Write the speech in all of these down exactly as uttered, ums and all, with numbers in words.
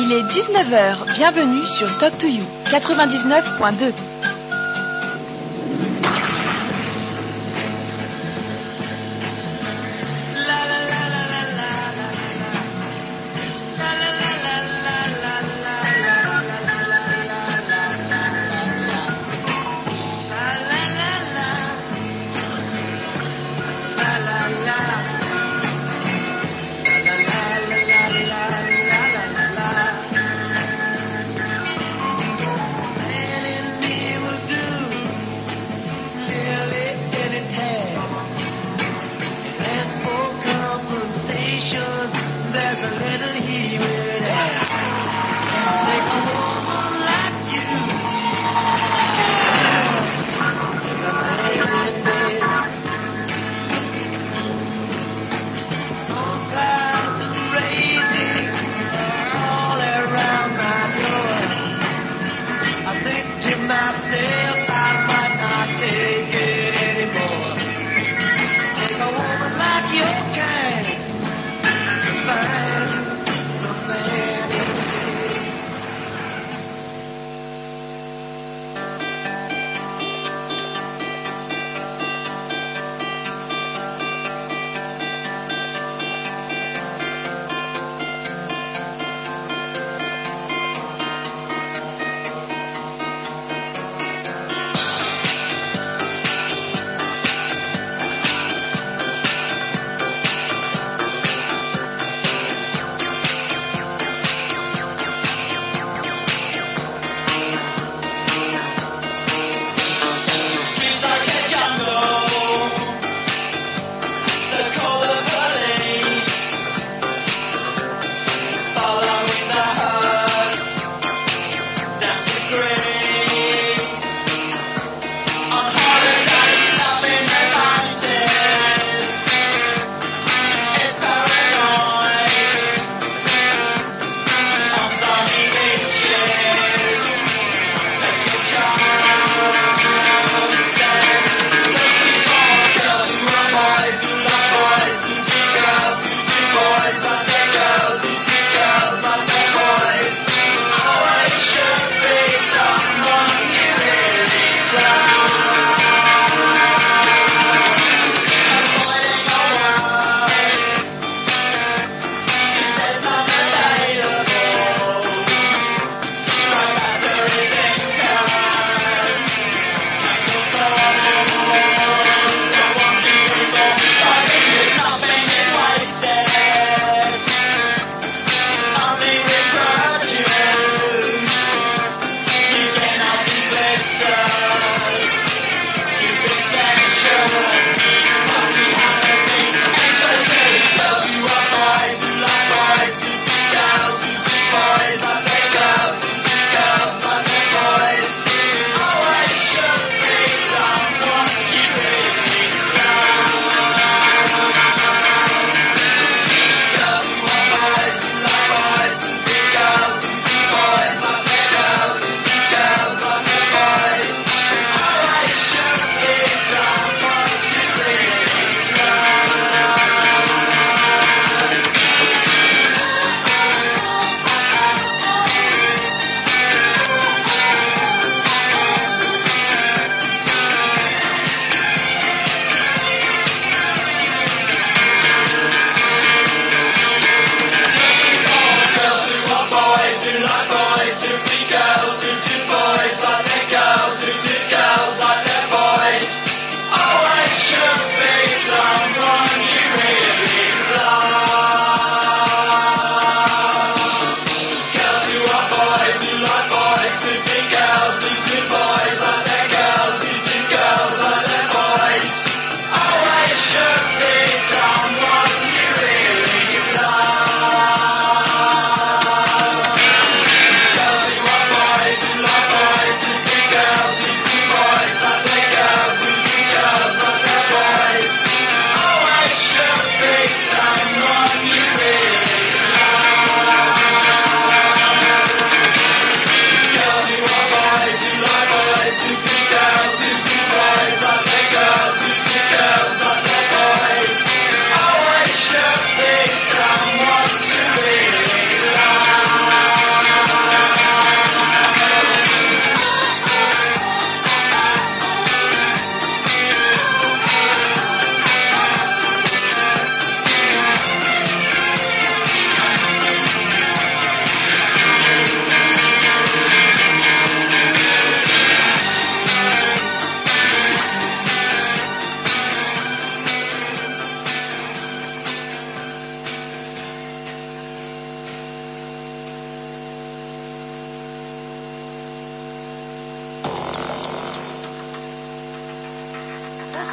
Il est dix-neuf heures, bienvenue sur Talk to You, quatre-vingt-dix-neuf point deux.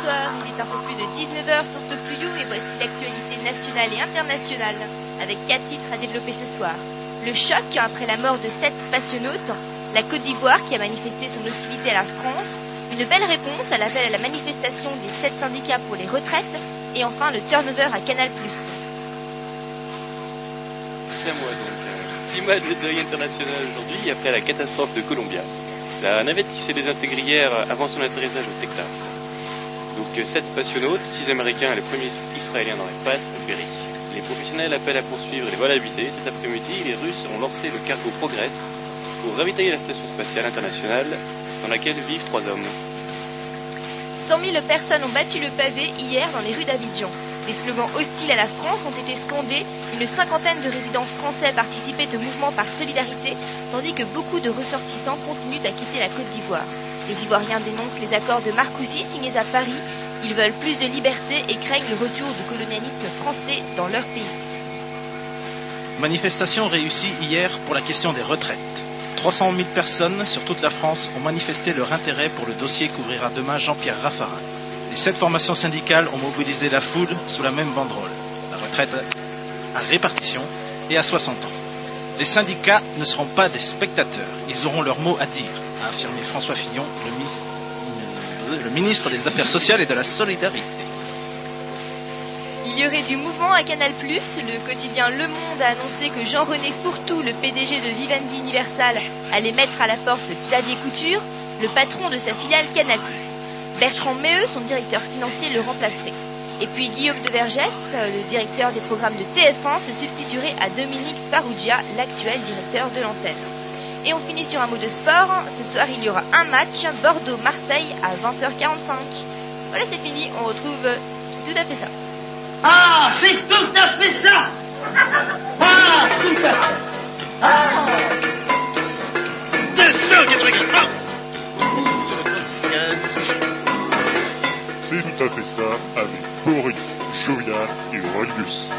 bonsoir, il est un peu plus de dix-neuf heures sur Talk to You et voici l'actualité nationale et internationale avec quatre titres à développer ce soir. Le choc après la mort de sept spationautes, la Côte d'Ivoire qui a manifesté son hostilité à la France, une belle réponse à l'appel à la manifestation des sept syndicats pour les retraites et enfin le turnover à Canal plus. C'est à moi donc. Climat de deuil international aujourd'hui après la catastrophe de Columbia. La navette qui s'est désintégrée hier avant son atterrissage au Texas. Donc sept spationautes, six américains et le premier israélien dans l'espace ont péri. Les professionnels appellent à poursuivre les vols habités. Cet après-midi, les Russes ont lancé le cargo Progress pour ravitailler la station spatiale internationale dans laquelle vivent trois hommes. cent mille personnes ont battu le pavé hier dans les rues d'Abidjan. Les slogans hostiles à la France ont été scandés. Une cinquantaine de résidents français participaient au mouvement par solidarité, tandis que beaucoup de ressortissants continuent à quitter la Côte d'Ivoire. Les Ivoiriens dénoncent les accords de Marcoussis signés à Paris. Ils veulent plus de liberté et craignent le retour du colonialisme français dans leur pays. Manifestation réussie hier pour la question des retraites. trois cent mille personnes sur toute la France ont manifesté leur intérêt pour le dossier qu'ouvrira demain Jean-Pierre Raffarin. Les sept formations syndicales ont mobilisé la foule sous la même banderole. La retraite à répartition et à soixante ans. Les syndicats ne seront pas des spectateurs. Ils auront leur mot à dire, a affirmé François Fillon, le ministre, le ministre des Affaires sociales et de la Solidarité. Il y aurait du mouvement à Canal plus. Le quotidien Le Monde a annoncé que Jean-René Fourtou, le P D G de Vivendi Universal, allait mettre à la porte Xavier Couture, le patron de sa filiale Canal plus. Bertrand Méheux, son directeur financier, le remplacerait. Et puis Guillaume de Vergès, le directeur des programmes de T F un, se substituerait à Dominique Farrugia, l'actuel directeur de l'antenne. Et on finit sur un mot de sport. Ce soir, il y aura un match, Bordeaux-Marseille, à vingt heures quarante-cinq. Voilà, c'est fini. On retrouve tout à fait ça. Ah, c'est tout à fait ça. Ah, tout à fait. Ah. C'est ça qui est très grave. C'est tout à fait ça avec Boris, Jovial et Aurelius.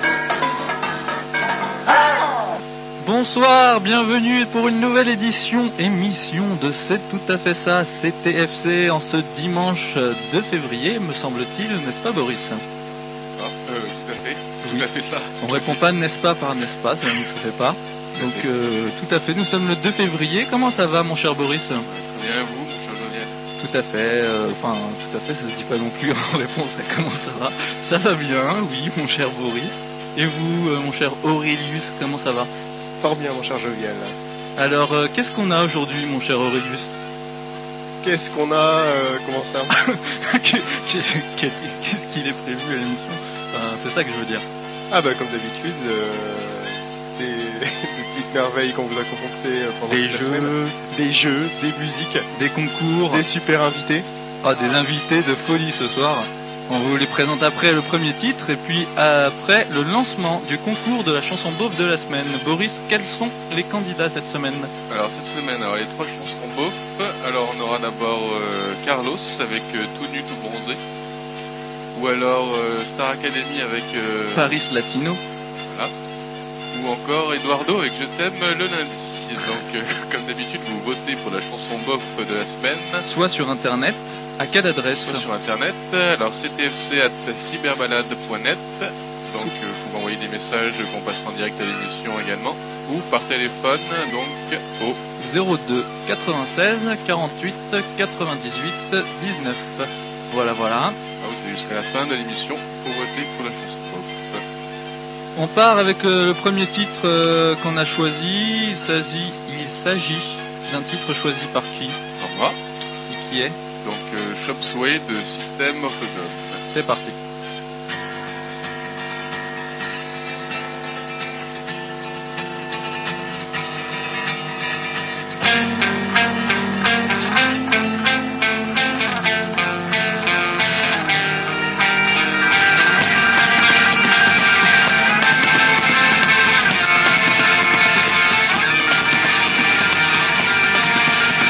Bonsoir, bienvenue pour une nouvelle édition, émission de C'est tout à fait ça, C T F C, en ce dimanche deux février, me semble-t-il, n'est-ce pas Boris ? Ah, euh, tout à fait, c'est Oui. tout à fait ça. On répond pas n'est-ce pas par n'est-ce pas, ça ne se fait pas. Donc euh, tout à fait, nous sommes le deux février, comment ça va mon cher Boris ? Très bien, vous, mon cher Jovial. Tout à fait, euh, enfin tout à fait, ça se dit pas non plus en réponse à comment ça va. Ça va bien, oui mon cher Boris. Et vous, euh, mon cher Aurelius, comment ça va ? Fort bien, mon cher Jovial. Alors, euh, qu'est-ce qu'on a aujourd'hui, mon cher Aurelius ? Qu'est-ce qu'on a euh, Comment ça Qu'est-ce qu'est-ce qu'il est prévu à l'émission ? Enfin, c'est ça que je veux dire. Ah bah comme d'habitude, euh, des, des petites merveilles qu'on vous a concoctées pendant Des toute la jeux, semaine. Des jeux, des musiques, des concours, des super invités. Ah, des invités de folie ce soir. On vous les présente après le premier titre et puis après le lancement du concours de la chanson beauf de la semaine. Boris, quels sont les candidats cette semaine ? Alors cette semaine, alors les trois chansons beauf. Alors on aura d'abord euh, Carlos avec euh, Tout nu, tout bronzé. Ou alors euh, Star Academy avec euh, Paris Latino. Voilà. Ou encore Eduardo avec Je t'aime le lundi. Donc euh, comme d'habitude, vous votez pour la chanson beauf de la semaine. Soit sur internet, à quelle adresse ? Soit sur internet, alors c t f c arobase cyberbalade point net. Donc euh, vous pouvez envoyer des messages qu'on passera en direct à l'émission également. Ou par téléphone, donc au zéro deux quatre-vingt-seize quarante-huit quatre-vingt-dix-huit dix-neuf. Voilà, voilà. Ah, vous savez, jusqu'à la fin de l'émission pour voter pour la chanson beauf. On part avec euh, le premier titre euh, qu'on a choisi. Il s'agit, il s'agit d'un titre choisi par qui ? Par moi. Et qui est ? Donc euh, Chop Suey de System of a Down. C'est parti.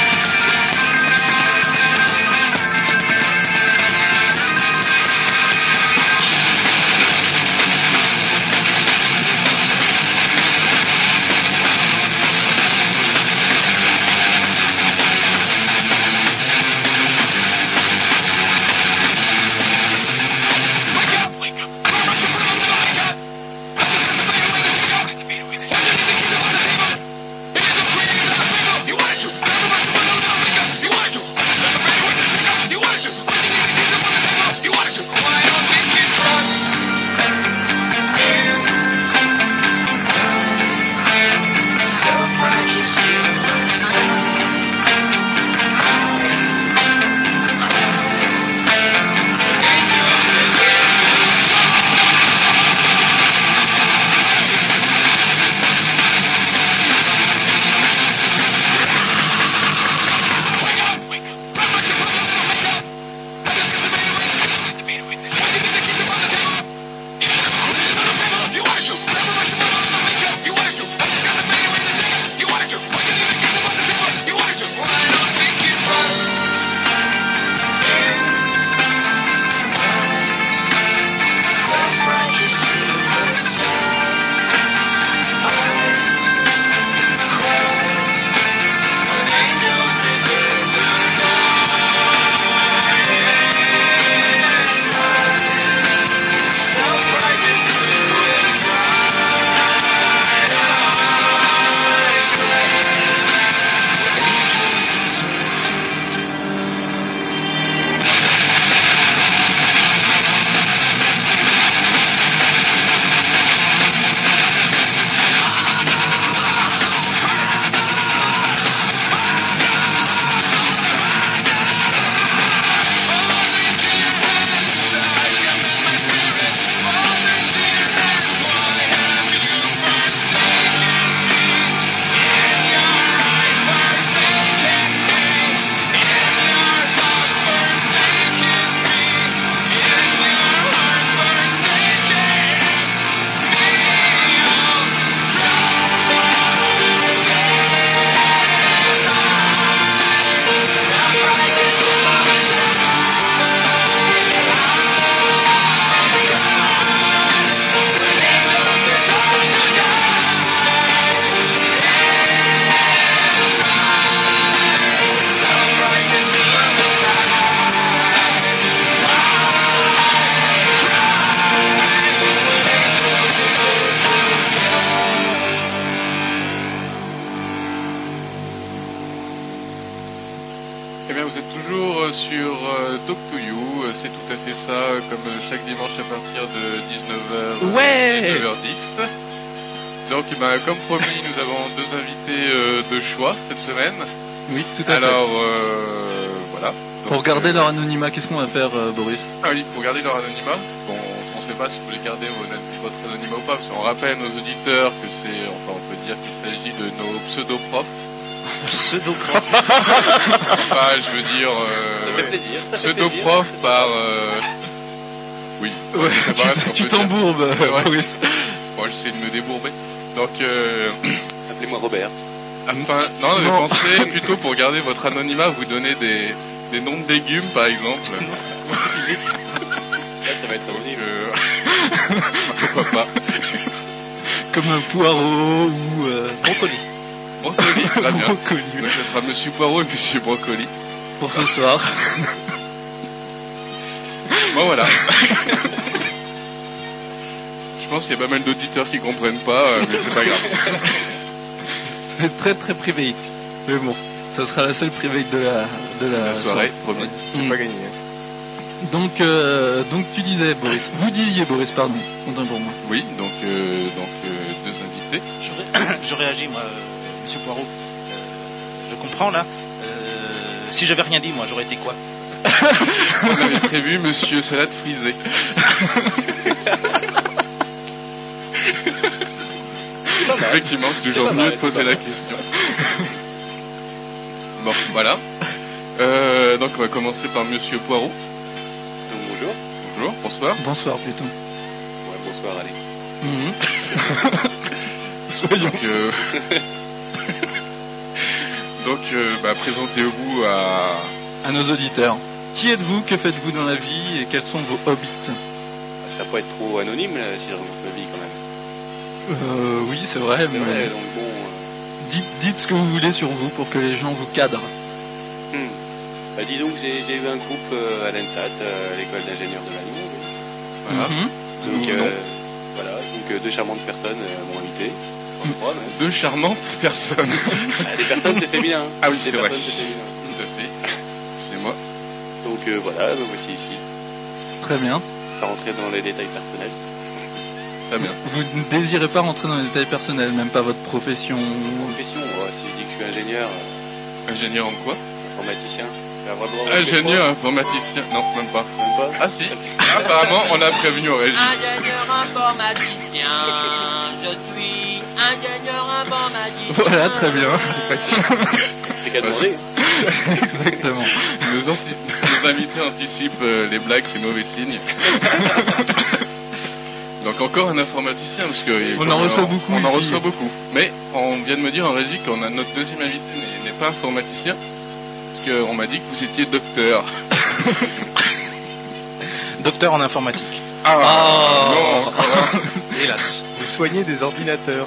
Thank sur euh, Talk to You, euh, c'est tout à fait ça, euh, comme euh, chaque dimanche à partir de dix-neuf heures, Ouais. dix-neuf heures dix. Donc, ben, comme promis, nous avons deux invités euh, de choix cette semaine. Oui, tout à Alors, fait. euh, voilà. Donc, Pour garder euh, leur anonymat, qu'est-ce qu'on va faire, euh, Boris? Ah oui, pour garder leur anonymat. Bon, on ne sait pas si vous voulez garder vos- votre anonymat ou pas, parce qu'on rappelle à nos auditeurs que c'est, enfin, on peut dire qu'il s'agit de nos pseudo-profs. Pseudo-prof. Enfin, je veux dire, euh, Ça fait plaisir. Ça fait pseudo-prof plaisir. par, euh, oui. Ouais, ça va, tu on tu peut dire. t'embourbes, euh, C'est vrai. Boris. Bon, j'essaie de me débourber. Donc, euh, Appelez-moi Robert. enfin, non, mais Non. pensez plutôt pour garder votre anonymat, vous donner des, des noms de légumes, par exemple. Là, ça va être anonyme. Euh, pourquoi pas. Comme un poireau ou euh, Brocoli. Brocoli, très bien. brocoli, oui, Donc, ce sera Monsieur Poirot et Monsieur Brocoli. pour ce soir. Bon, voilà. Je pense qu'il y a pas mal d'auditeurs qui comprennent pas, euh, mais c'est pas grave. C'est très très private. Mais bon, ça sera la seule private de la, de la, La soirée, promis. C'est Mm. pas gagné. hein. Donc, euh, donc tu disais, Boris. Vous disiez, Boris, pardon. Content pour moi. Oui, donc, euh, donc euh, deux invités. Je, ré- je réagis, moi, euh, monsieur Poirot. Euh, je comprends, là. Euh, si j'avais rien dit, moi, j'aurais été quoi? On avait prévu Monsieur Salade Frisée. Effectivement, c'est toujours pas mieux mal, de poser c'est pas la mal. question. Bon, voilà. Euh, donc on va commencer par Monsieur Poirot. Donc, bonjour. Bonjour, bonsoir. Bonsoir plutôt. Ouais, bonsoir, allez. Mhm. Soyons. Donc, euh, donc euh, bah, présentez-vous à... À nos auditeurs. Qui êtes-vous? Que faites-vous dans la vie? Et quels sont vos hobbies? Ça peut être trop anonyme, là, si dans votre vie, quand même. Euh, oui, c'est vrai, C'est mais vrai, donc bon. euh, dites, dites ce que vous voulez sur vous pour que les gens vous cadrent. hmm. Bah, disons que j'ai j'ai eu un groupe euh, à l'ENSAT, euh, à l'école d'ingénieurs de Lannion. Voilà. Mhm. Donc, D'où euh, non. voilà, donc euh, deux charmantes personnes euh, m'ont invité. Enfin, trois, même. Deux charmantes personnes. Ah, des personnes, c'est féminin. Ah oui, Des c'est vrai. personnes, c'est féminin. Tout à fait. C'est moi. Donc euh, voilà, me voici ici, Très bien. sans rentrer dans les détails personnels. Très bien. Vous ne désirez pas rentrer dans les détails personnels, même pas votre profession. Profession, ouais, si je dis que je suis ingénieur, euh, Ingénieur en quoi? informaticien, j'ai avoir le droit de Ingénieur informaticien. Non, même pas. Même pas. Ah si. Apparemment, on a prévenu au régie. Ingénieur informaticien, je suis ingénieur informaticien. Voilà, très bien. C'est facile. C'est qu'à demander. Exactement. Nos, anti- nos invités anticipent euh, les blagues, c'est mauvais signe. Donc encore un informaticien, parce que On en reçoit beaucoup On en ici. reçoit beaucoup. Mais on vient de me dire en régie qu'on a notre deuxième invité n'est- n'est pas informaticien, parce qu'on m'a dit que vous étiez docteur. Docteur en informatique. Ah, Oh. non, encore un. Hélas. Vous soignez des ordinateurs.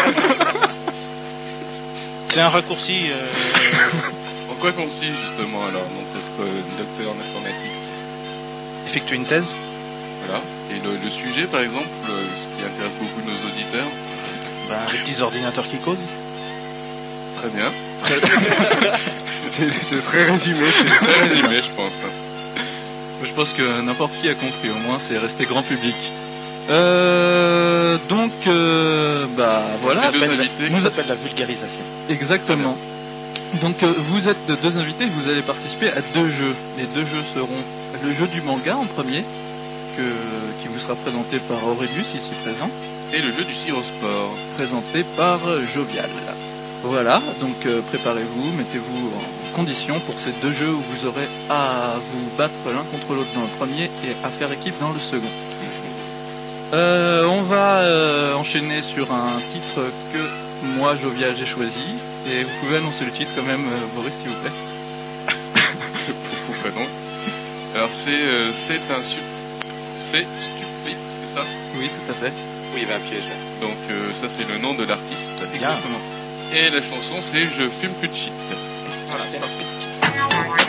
C'est un raccourci. Euh, En quoi consiste justement alors notre euh, docteur en informatique? effectuer une thèse. Voilà. Et le, le sujet par exemple, euh, ce qui intéresse beaucoup nos auditeurs. Ben, les petits ordinateurs qui causent. Très bien. C'est c'est très résumé. c'est- Très résumé, je pense. Je pense que n'importe qui a compris, au moins c'est resté grand public. Euh, donc, euh, bah voilà. Ces deux Appelle- invités. Ça s'appelle la vulgarisation. Exactement. Donc euh, vous êtes deux invités, vous allez participer à deux jeux. Les deux jeux seront le jeu du manga en premier, que, qui vous sera présenté par Aurelius ici présent, Et le jeu du Cyrosport. présenté par euh, Jovial. Voilà, donc euh, préparez-vous, mettez-vous en condition pour ces deux jeux où vous aurez à vous battre l'un contre l'autre dans le premier et à faire équipe dans le second. Euh, on va euh, enchaîner sur un titre que moi, Jovial, j'ai choisi. Et vous pouvez annoncer le titre quand même, euh, Boris, s'il vous plaît. Pour prénom. Alors c'est euh, c'est un su... c'est stupide, c'est ça? Oui, tout à fait. Oui, il y avait un piège là. Donc euh, ça c'est le nom de l'artiste. Exactement. Et la chanson c'est Je fume plus de shit. Voilà, c'est parti.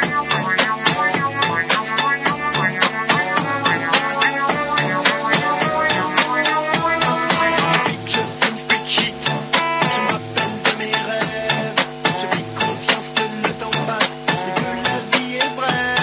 Je fume plus de shit, je me rappelle de mes rêves. J'ai pris conscience que le temps passe et que la vie est brève.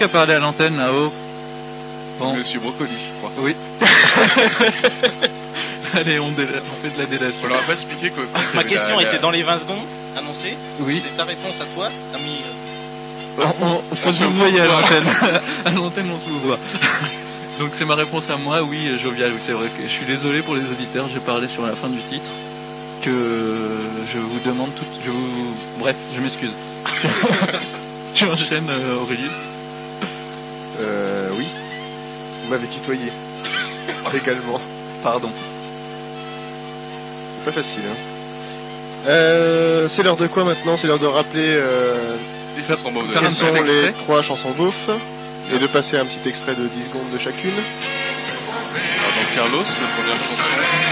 qui a parlé à l'antenne là-haut? Bon. Monsieur Brocoli, je crois. Oui. Allez, on, déla... on fait de la délation. On leur a pas expliqué que... Ma question la, la... était dans les vingt secondes, annoncée. Oui. C'est ta réponse à toi, ami. On, on, on faut se vous voyez à l'antenne. À l'antenne, on se vous voit. Donc c'est ma réponse à moi, oui, jovial. Oui, c'est vrai que je suis désolé pour les auditeurs, j'ai parlé sur la fin du titre. Que je vous demande tout... Je vous... Bref, je m'excuse. Tu enchaînes, euh, Aurelius? Euh, oui. Vous m'avez tutoyé. Également. Pardon. C'est pas facile, hein. Euh, c'est l'heure de quoi maintenant? C'est l'heure de rappeler euh, Les chansons beaufs de quelles sont extrait. les trois chansons beaufs et de passer un petit extrait de dix secondes de chacune. Alors, donc Carlos, la première chanson,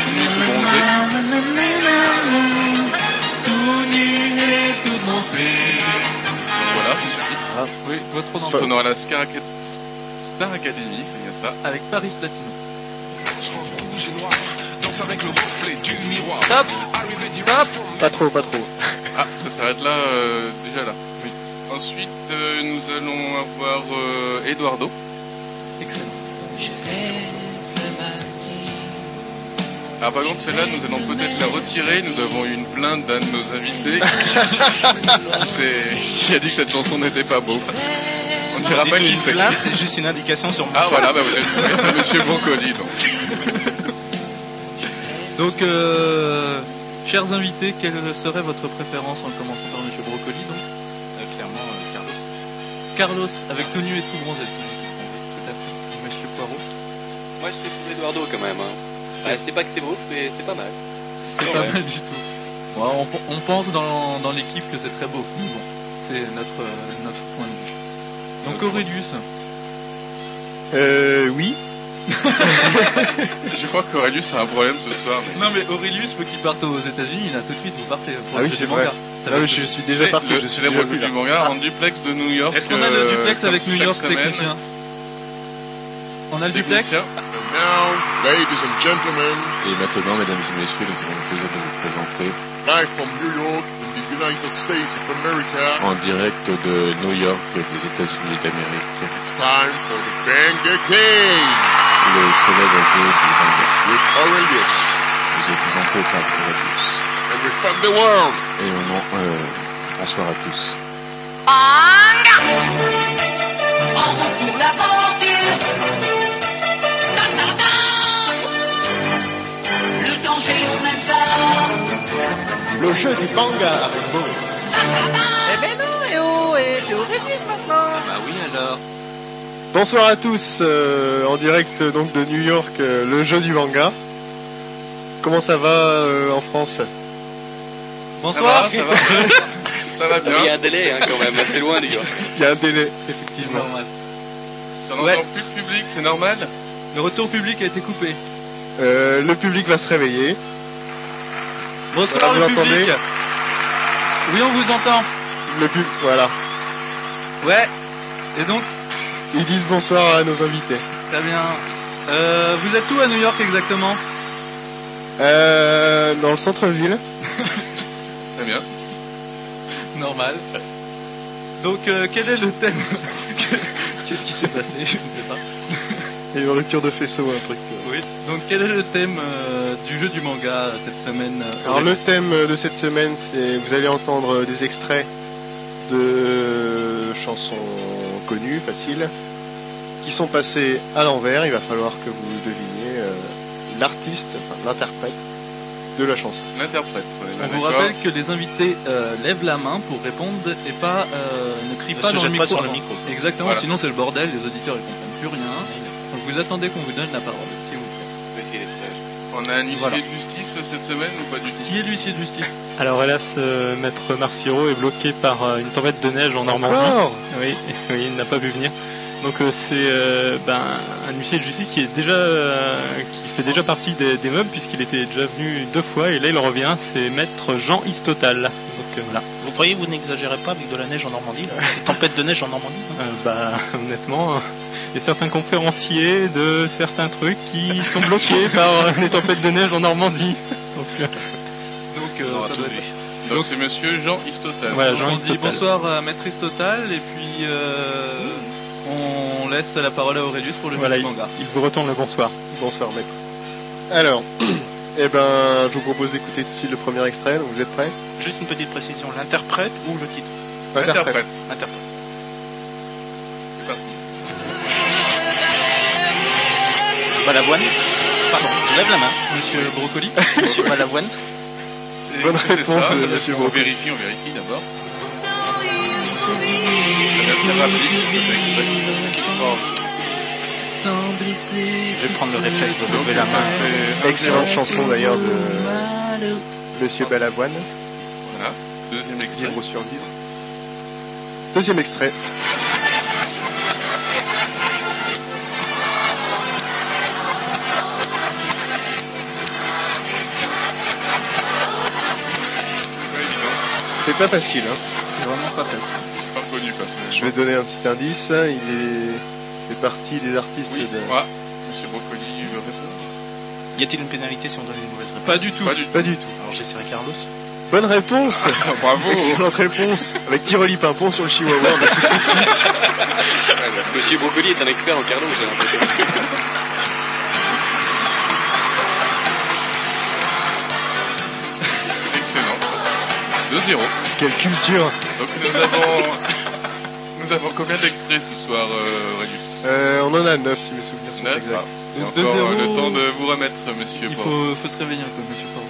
Tout nu et tout bronzé. Voilà, c'est suffit. Ah, oui, votre nom. On aura la Star Academy, Star Academy, c'est bien ça. Avec Paris Latino. Rouge et noir, danse avec le reflet du miroir. Stop. Stop. Pas trop, pas trop. Ah, ça s'arrête là, euh, déjà là. Oui. Ensuite, euh, nous allons avoir euh, Eduardo. Excellent. Ah, par contre, celle-là, nous allons peut-être la retirer. Nous avons eu une plainte d'un de nos invités c'est... qui a dit que cette chanson n'était pas beau. On ne dira pas qui c'est. Plainte, c'est juste une indication sur mon Ah, choix. voilà, bah, vous avez trouvé, c'est Monsieur Brocoli, donc. Donc, euh, chers invités, quelle serait votre préférence en commençant par Monsieur Brocoli, donc? Euh, clairement, euh, Carlos. Carlos, avec tout nu et tout bronzé. Tout à fait. Monsieur Poirot. Moi, je suis pour Eduardo quand même. Hein. Ah, c'est pas que c'est beau, mais c'est pas mal. C'est pas mal du tout. Bon, on, on pense dans, dans l'équipe que c'est très beau. Mais bon, c'est notre, notre point de vue. Donc Aurelius. Euh, oui. Je crois qu'Aurelius a un problème ce soir. Mais... Non mais Aurelius, faut qu'il parte aux États-Unis, là tout de suite, vous partez. Pour Ah le oui, c'est manga. vrai. Ah oui, je suis déjà parti. Le Je suis célèbre déjà club vu, du là. manga Ah. en duplex de New York. Est-ce qu'on a le euh, duplex avec comme New chaque York semaine. technicien? On a le duplex? Technicien. Now, ladies and gentlemen, Et maintenant, mesdames et messieurs, nous avons le plaisir de vous présenter live from New York, in the United States of America, en direct de New York, des États-Unis d'Amérique, it's time for the Banger Game le célèbre jeu du manga. with Aurelius. Vous est présenté par Aurelius. And we from the world. Et au nom, euh, bonsoir à tous. En route pour l'aventure. Ta, ta, ta. Le danger, on aime ça. Le jeu du manga avec Boris. Eh ben non, et oh, et c'est Aurelius maintenant. Bah oui, alors. Bonsoir à tous, euh, en direct donc de New York, euh, le jeu du manga. Comment ça va euh, en France? Bonsoir. Ça va, ça va. Ça va Il y a bien. un délai hein, quand même, assez loin, les gars. Il y a un délai, effectivement. Normal. Ça n'entend Ouais. plus le public, c'est normal. Le retour public a été coupé. Euh, le public va se réveiller. Bonsoir Voilà, le vous public. l'entendez? Oui, on vous entend. Le pub, voilà. Ouais. Et donc, Ils disent bonsoir à nos invités. très bien. Euh, vous êtes où à New York exactement? Euh, dans le centre-ville. Très bien. Normal. Donc, euh, quel est le thème? Qu'est-ce qui s'est passé? Je ne sais pas. Il y a eu une rupture de faisceau, un truc. Oui. Donc, quel est le thème euh, du jeu du manga cette semaine? euh, Alors le Aurelius thème de cette semaine, c'est vous allez entendre des extraits de chansons connues, faciles, qui sont passées à l'envers. Il va falloir que vous deviniez euh, l'artiste, enfin l'interprète de la chanson. L'interprète. on est On bien vous d'accord. rappelle que les invités euh, lèvent la main pour répondre et pas euh, ne crient Ne pas se dans le jette micro. pas sur le avant. micro. Exactement, Voilà. sinon c'est le bordel, les auditeurs ils comprennent plus rien. Donc vous attendez qu'on vous donne la parole, s'il vous plaît. On va essayer d'être sage. On a un huissier Voilà. de justice cette semaine ou pas du tout? Qui est l'huissier de justice? Alors hélas, euh, Maître Marciro est bloqué par euh, une tempête de neige en Normandie. Encore Oui, oui, il n'a pas pu venir. Donc euh, c'est euh, ben, un huissier de justice qui est déjà, euh, qui fait déjà partie des, des meubles puisqu'il était déjà venu deux fois et là il revient. C'est Maître Jean Istotal. Donc euh, voilà. Vous croyez que vous n'exagérez pas avec de la neige en Normandie là? Des tempêtes de neige en Normandie hein? Euh, bah honnêtement, euh, il y a certains conférenciers de certains trucs qui sont bloqués par euh, les tempêtes de neige en Normandie. Donc euh, Donc euh, On aura ça tout doit vu. être- Donc c'est monsieur Jean Istotal. voilà, Donc, Jean on dit Istotal. bonsoir à Maître Istotal et puis euh, on on laisse la parole à Aurelius pour le Voilà, il, manga. il vous retourne le bonsoir. Bonsoir maître. Alors, eh ben, je vous propose d'écouter tout de suite le premier extrait, donc vous êtes prêts? Juste une petite précision, l'interprète ou le titre? Interprète. Interprète. C'est parti. Balavoine. Pardon, je lève la main. Monsieur Brocoli. Monsieur Balavoine. C'est- Bonne c'est réponse ça, de on monsieur On Brocoli. vérifie, on vérifie d'abord. Ça va être très rapide, ce texte. Bon. Je vais prendre le réflexe de lever la main. Excellente chanson d'ailleurs de monsieur Balavoine. Voilà. Deuxième extrait. Vivre ou survivre. Deuxième extrait. Pas évident. C'est pas facile, hein. C'est vraiment pas facile. Pas connu, personnellement. Je vais donner un petit indice. Il est fait partie des artistes Oui, de... moi, monsieur Brocoli veut répondre. Y a-t-il une pénalité si on donne une mauvaise réponse? Pas du tout. Pas du tout. Pas du tout. Alors j'essaierai Carlos. Bonne réponse. Ah, bravo. Excellente réponse. Avec Tiroli Pimpon sur le Chihuahua, on a tout de suite. Monsieur Brocoli est un expert en Carlos, j'ai l'impression. Excellent. deux zéro. Quelle culture. Donc nous avons... Nous avons combien d'extraits ce soir, euh, Aurelius? Euh, on en a neuf si mes souvenirs sont Neuf. exacts. Ah, c'est Donc encore deux zéro. euh, le temps de vous remettre, monsieur. Il Port. faut, faut se réveiller un peu, monsieur Port.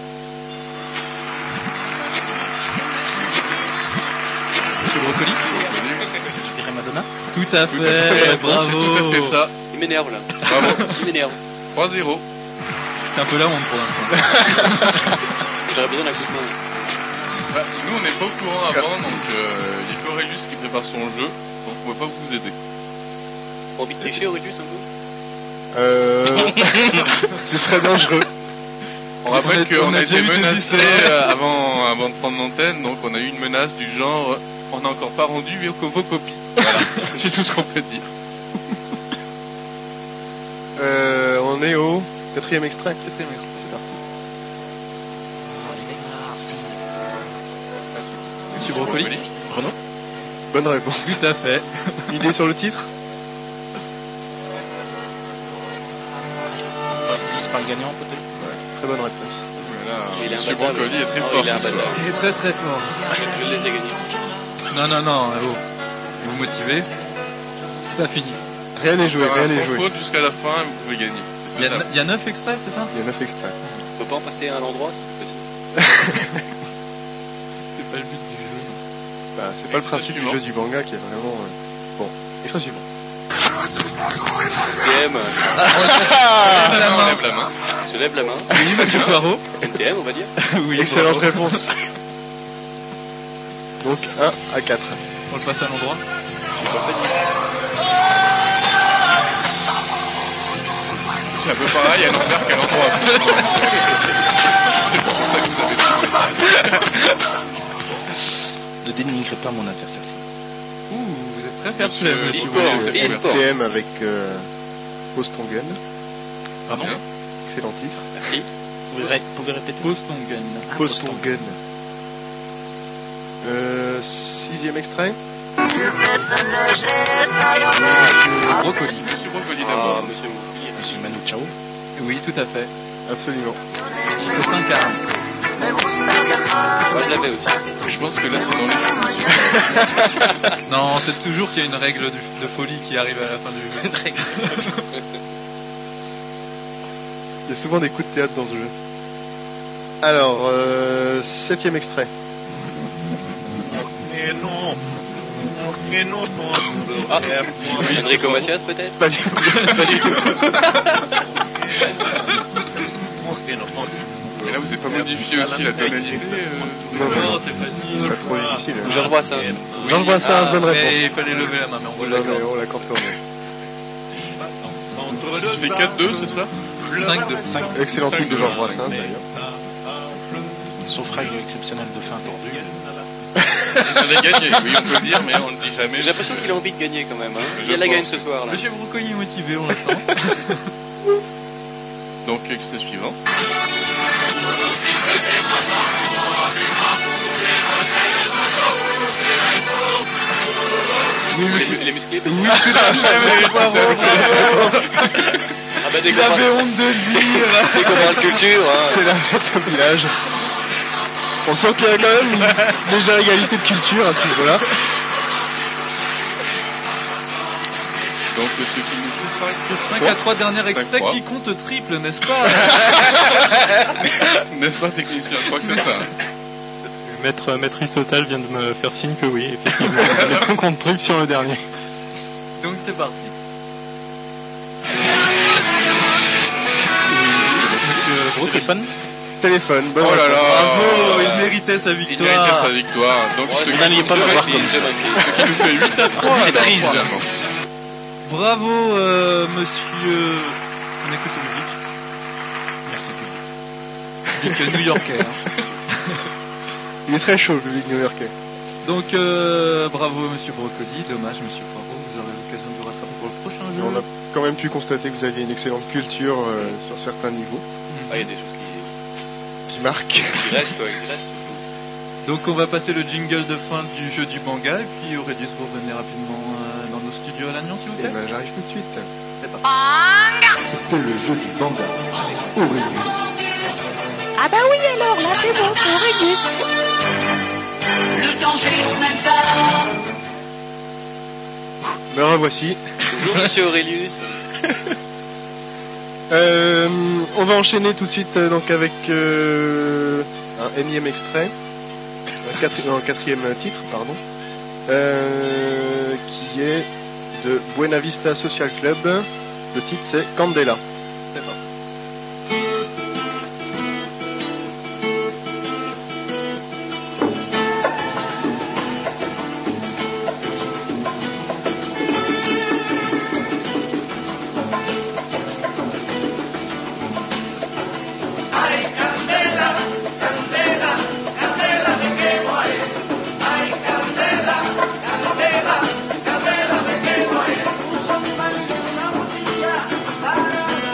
Monsieur Brocoli. Je dirais Madonna. Tout à Tout à fait, fait, bravo. C'est tout à fait ça. Il m'énerve là. Bravo. Il m'énerve. trois zéro. C'est un peu la honte pour l'instant. J'aurais besoin d'un coup de main. Bah, nous, on n'est pas au courant avant, donc euh, il y a qu'Aurelius qui prépare son jeu, donc on ne peut pas vous aider. T'as envie de tricher, Aurelius, un peu? Euh... Ce serait dangereux. On rappelle On a- qu'on on a a déjà été eu des menacé histoires. euh, avant, avant de prendre l'antenne, donc on a eu une menace du genre on n'a encore pas rendu vos vos copies. Voilà, c'est tout ce qu'on peut dire. Euh, on est au quatrième extrait. Quatrième extrait. C'est parti. Monsieur Brocoli. Renaud. Bonne réponse. Tout à fait. Une idée sur le titre? C'est pas le gagnant peut-être? Très bonne réponse. Mais là, Il est monsieur imbattable. Brocoli est très Oh, fort. il est ce soir. imbattable. Il est très très fort. Je vais le laisser gagner. Non, non, non, oh. Vous vous motivez. C'est pas fini. Rien n'est joué, rien n'est Sans joué. faute jusqu'à la fin, vous pouvez gagner. Il y, a, il y a neuf extraits, c'est ça? Il y a neuf extraits. On peut pas en passer à un endroit, c'est possible. C'est pas le but du jeu. Bah, c'est pas le principe du suivant. jeu du manga qui est vraiment... euh, Bon, extrait suivant. N T M, Ah, la on main. lève la main. je lève la main. Oui, monsieur Poirot. N T M, on va dire. Oui, Excellente bravo. réponse. Donc un à quatre. On le passe à l'endroit. C'est un peu pareil à l'envers qu'à l'endroit. C'est pour ça que vous avez trouvé. Ne dénigrez pas mon intercession. Ouh, vous êtes très fair play, Monsieur monsieur. e-sport. Brocoli. Et sport. T M avec euh, Post ton gun. Pardon? Bien. Excellent titre. Merci. Vous pouvez, ré- vous pouvez répéter? Pose ton gun. Ah, Post ton Post gun. Euh, sixième extrait. Brocoli. Monsieur Brocoli Ah, d'abord. monsieur Brocoli. Monsieur Manu Chao. Oui, tout à fait. Absolument. Chico cinq à un. Moi, je l'avais aussi. Je pense que là, c'est dans les films. Non, c'est toujours qu'il y a une règle de, de folie qui arrive à la fin du jeu. Il y a souvent des coups de théâtre dans ce jeu. Alors, euh, septième extrait. Ah, Enrico Macias peut-être? Pas du tout. Pas du tout. Mais là, vous n'avez pas modifié aussi la tonalité euh... Non, non, c'est facile. c'est pas trop difficile. hein. Je revois ça. J'envoie ça, Ah, bonne mais réponse. il fallait lever la main, mais on vous Non, mais l'accorde. on l'accorde quand même. Tu fais quatre deux, c'est ça? cinq deux. cinq. Excellent Cinq titre de de Georges Georges Brassens d'ailleurs. Sauf règle exceptionnelle de fin tordue. Vous avez gagné, oui, on peut le dire, mais on ne le dit jamais. J'ai l'impression qu'il a envie de gagner quand même. Hein. Je Il y a la pense. gagne ce soir là. Monsieur Brocoli est motivé, on l'instant. Donc, extrait suivant. Les, les musclés. Oui, tout à fait, bravo, bravo. Ah bah dès Vous avez honte de le dire. Dès qu'on parle culture, hein. C'est la fête au village. On sent qu'il y a quand même une légère égalité de culture à ce niveau-là. Donc ce qui nous fait cinq à trois derniers extraits cinq, qui comptent triple, n'est-ce pas? N'est-ce pas, technicien? Je crois que c'est ça. Maître, Maître Aristotle vient de me faire signe que oui, effectivement. On compte triple sur le dernier. Donc c'est parti. Monsieur Gros téléphone Téléphone, bonne Oh là là. Bravo, il méritait sa Il méritait victoire. sa victoire. Donc Ouais, ce vous qui n'alliez nous pas me fait- voir comme ça. ce qui nous fait huit à trois. Ah, maîtrise. alors, finalement. Bravo, euh, monsieur. On écoute le public. Merci public. Public new-yorkais. hein. Il est très chaud le public new-yorkais. Donc, euh, bravo, monsieur Brocoli. Dommage, monsieur Poirot. Vous aurez l'occasion de vous rattraper pour le prochain jeu. On a quand même pu constater que vous aviez une excellente culture euh, sur certains niveaux Ah, il y a des choses qui, qui marquent. qui restent, ouais, qui restent. Donc, on va passer le jingle de fin du jeu du manga. Et puis, Aurelius, vous revenez rapidement euh, dans nos studios à Lannion, s'il vous Et plaît. ben j'arrive tout de suite. C'est parti. C'était le jeu du manga avec Aurelius. Ah bah oui alors, là c'est bon, c'est Aurelius. Le danger, on aime ça. Me revoici. Bonjour monsieur Aurelius. Euh, on va enchaîner tout de suite euh, donc avec euh, un énième extrait, un, quatri- un quatrième titre, pardon, euh, qui est de Buena Vista Social Club. Le titre c'est Candela. C'est parti. Candela, candela,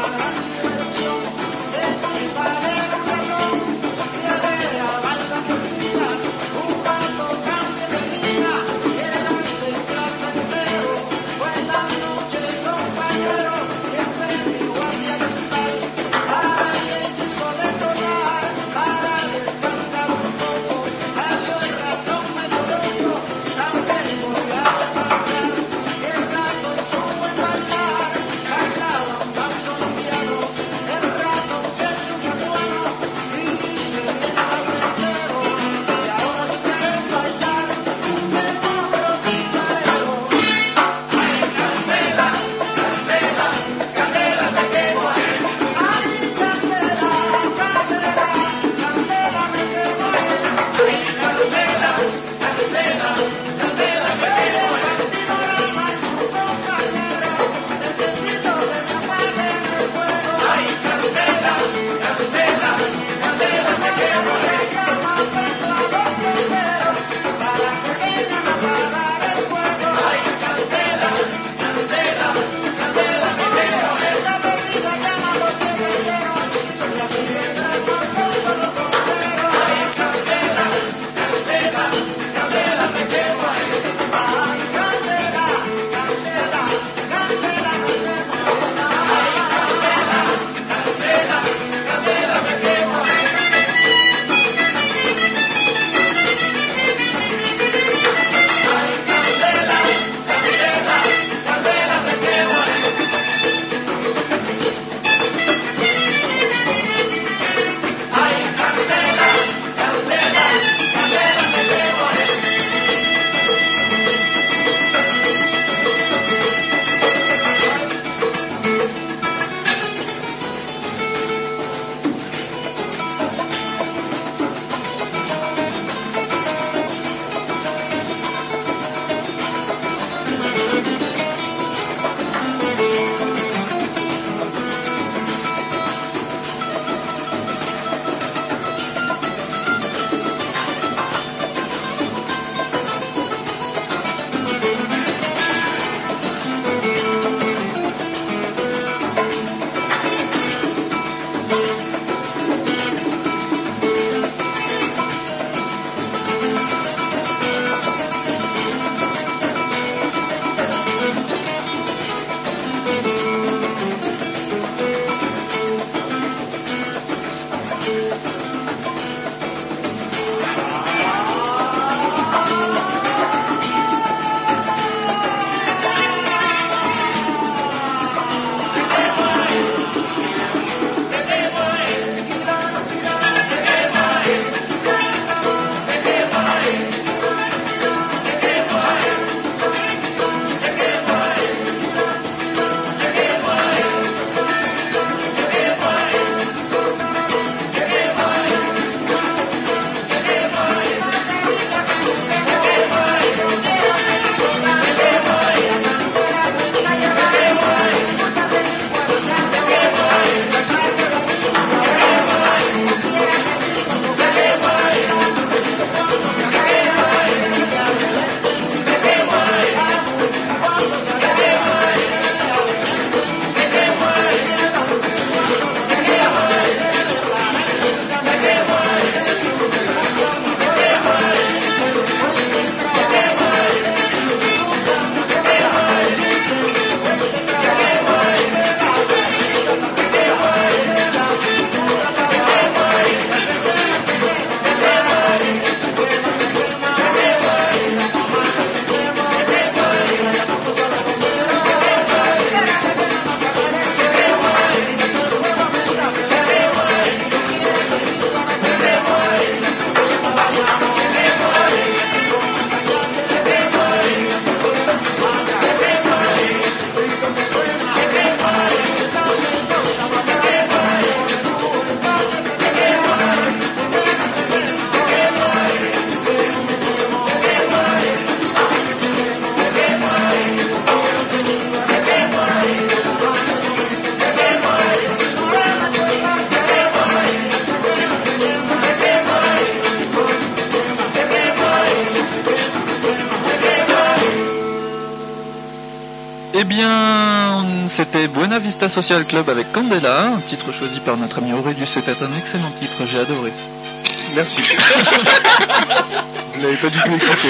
Eh bien, c'était Buena Vista Social Club avec Candela, un titre choisi par notre ami Aurelius. C'était un excellent titre, j'ai adoré. Merci. Vous n'avez pas du tout écouté.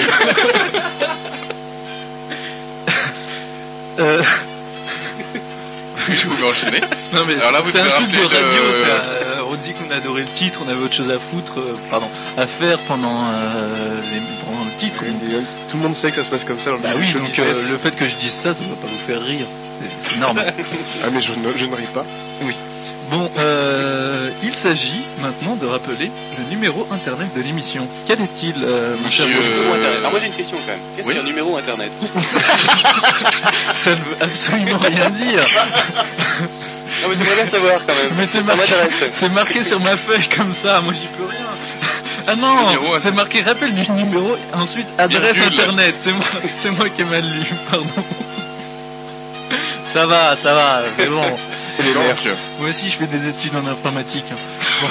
euh... Je pouvais enchaîner. Non mais alors là, vous c'est un truc de radio, le... c'est, euh, on dit qu'on adorait le titre, on avait autre chose à foutre, euh, pardon, à faire pendant, euh, les, pendant le titre. Tout le monde sait que ça se passe comme ça dans le Bah oui, show donc euh, business. le fait que je dise ça, ça ne va pas vous faire rire. C'est, c'est normal. Ah mais je ne, je ne ris pas. Oui. Bon, euh, il s'agit maintenant de rappeler le numéro internet de l'émission. Quel est-il, euh, mon cher Numéro Bruno internet. Alors moi j'ai une question quand même. Qu'est-ce Oui. qu'un numéro internet? Ça ne veut absolument rien dire. Non mais j'aimerais bien savoir quand même. Mais c'est ça marqué, m'intéresse. c'est marqué sur ma feuille comme ça, moi j'y peux rien. Ah non, Numéro, c'est marqué rappel du numéro, ensuite adresse Virgule. internet. C'est moi, c'est moi qui ai mal lu, pardon. Ça va, ça va, c'est bon. C'est les Donc, mères. Moi aussi je fais des études en informatique. Bon.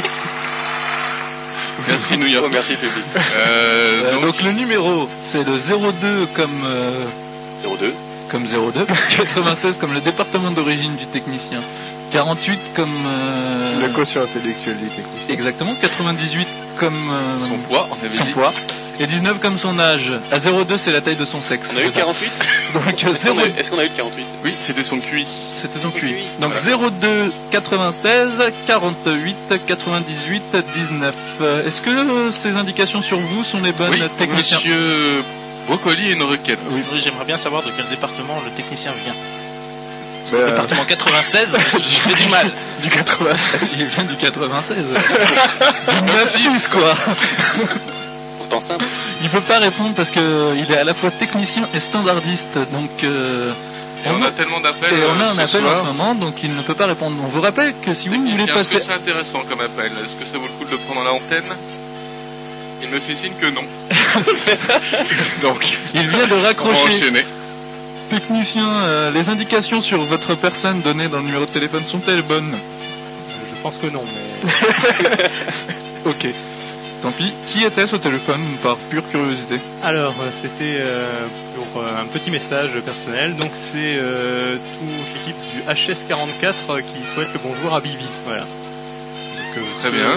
merci New York. Oh, merci le public. Euh, Euh, donc, donc le numéro, c'est le zéro deux comme... euh, zéro deux. comme zéro deux, quatre-vingt-seize comme le département d'origine du technicien, quarante-huit comme... euh, Le quotient intellectuel du technicien. Exactement, quatre-vingt-dix-huit comme... euh, son poids, on avait son dit. poids, et dix-neuf comme son âge. À zéro deux, c'est la taille de son sexe. On a eu le quarante-huit. Donc Est-ce qu'on zéro a, est-ce qu'on a eu le quarante-huit? Oui, c'était son Q I. c'était son son Q I. Q I. Donc Voilà. zéro deux, quatre-vingt-seize, quarante-huit, quatre-vingt-dix-huit, dix-neuf. Euh, Est-ce que euh, ces indications sur vous sont les bonnes, Oui, techniciens? monsieur Brocoli et une requête. Oui, j'aimerais bien savoir de quel département le technicien vient. Bah, euh, Département quatre-vingt-seize, j'ai fait du mal. du quatre-vingt-seize. Il vient du quatre-vingt-seize. Du neuf six, quoi. Pourtant simple. Il peut pas répondre parce que il est à la fois technicien et standardiste, donc euh, Et on a tellement d'appels. et on a euh, un ce appel soir. en ce moment, donc il ne peut pas répondre. On vous rappelle que si vous voulez Technicien, passer, est-ce que c'est intéressant comme appel? Est-ce que ça vaut le coup de le prendre à l'antenne? Il me fait signe que non. Donc, il vient de on va raccrocher. enchaîner. Technicien, euh, les indications sur votre personne données dans le numéro de téléphone sont-elles bonnes? Je pense que non, mais Ok. Tant pis. Qui était-ce au téléphone par pure curiosité? alors euh, c'était euh, pour euh, un petit message personnel. Donc c'est euh, toute l'équipe du H S quarante-quatre euh, qui souhaite le bonjour à Bibi. Voilà. Donc, euh, Très ce- bien.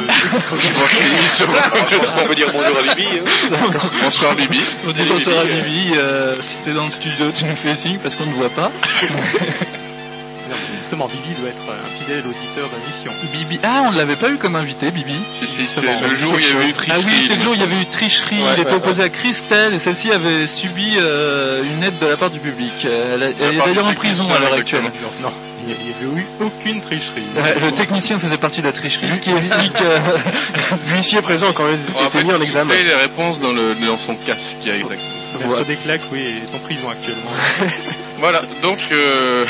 On peut dire bonjour à Bibi. Hein. Bonsoir Bibi. On dit bonsoir à Bibi. Euh, si t'es dans le studio, tu nous fais signe parce qu'on ne voit pas. Non, justement, Bibi doit être un fidèle auditeur de l'émission. Bibi. Ah, on ne l'avait pas eu comme invité, Bibi. Si, si, c'est Justement. le jour où il y avait eu tricherie. Ah oui, c'est le jour où il y avait eu tricherie. Ouais, il était ouais, opposé à Christelle et celle-ci avait subi euh, une aide de la part du public. Elle, a- elle est part du d'ailleurs en prison technicien, à l'heure actuelle. exactement. Non, non, il n'y a, il y avait eu aucune tricherie. Ouais, le technicien faisait partie de la tricherie, ce qui explique. euh, L'huissier présent quand il On va était mis en examen. les réponses dans, le, dans son casque, il y a exactement. Maître Voilà. des claques, oui, est en prison actuellement. Voilà, donc euh...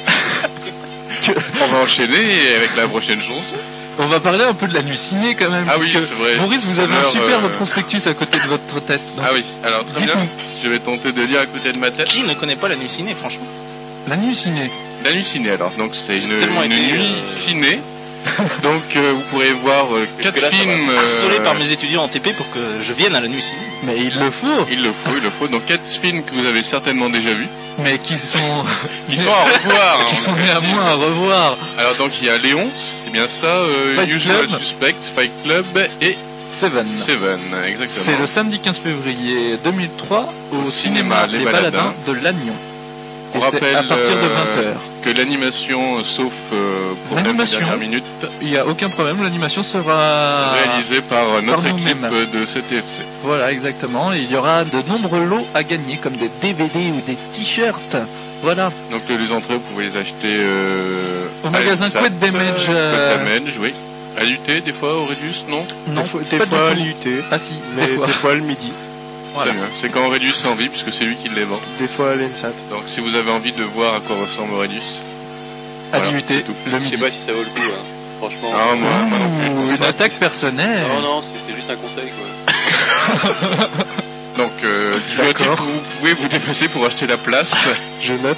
on va enchaîner avec la prochaine chanson. On va parler un peu de la nuit ciné quand même. Ah parce oui, que c'est vrai. Maurice, vous C'est avez un l'heure, superbe euh, prospectus à côté de votre tête. donc Ah oui, alors très bien. dites-nous. Je vais tenter de lire à côté de ma tête. Qui ne connaît pas la nuit ciné, franchement? La nuit ciné. La nuit ciné alors, donc c'était une, tellement une été, nuit euh, ciné. Donc euh, vous pourrez voir euh, quatre Jusque-là, ça va. films. euh, Harcelé par mes étudiants en T P pour que je vienne à la nuit ciné. Mais il le faut. Il le faut, il le faut. Donc quatre films que vous avez certainement déjà vus. Mais qui sont. Ils sont à revoir. qui hein, sont on a néanmoins à dit. revoir. Alors donc il y a Léon, c'est bien ça, euh, Fight Usual Club. Suspect, Fight Club et Seven. Seven, exactement. C'est le samedi quinze février deux mille trois au, Au cinéma, cinéma Les Les Baladins, Baladins de Lannion. On Et c'est rappelle à partir de euh, vingt heures. que l'animation, sauf euh, problème de L'animation. dernière minute, Il n'y a aucun problème, l'animation sera réalisée par notre par équipe nous-mêmes. de C T F C. Voilà, exactement. Et il y aura de nombreux lots à gagner, comme des D V D ou des t-shirts. Voilà. Donc euh, les entrées, vous pouvez les acheter euh, Au à magasin l'U N S A P, Couette Damage, euh, Couette Damage, oui. À l'U T, des fois, Aurelius, non Non, des fois, pas des du fois à tout. l'U T, Ah si, mais des fois. des fois le midi, Voilà. Très bien. C'est quand Aurelius est en vie, puisque c'est lui qui les vend. des fois à l'ENSAT. Donc si vous avez envie de voir à quoi ressemble Aurelius, À voilà, l'U T, c'est tout. le Je sais midi. pas si ça vaut le coup. Hein. Franchement. Ah, moi, moi non plus. Ouh, une attaque personnelle. Non, non, c'est c'est juste un conseil quoi. Donc, euh, du côté, D'accord. vous pouvez vous déplacer pour acheter la place. Je note.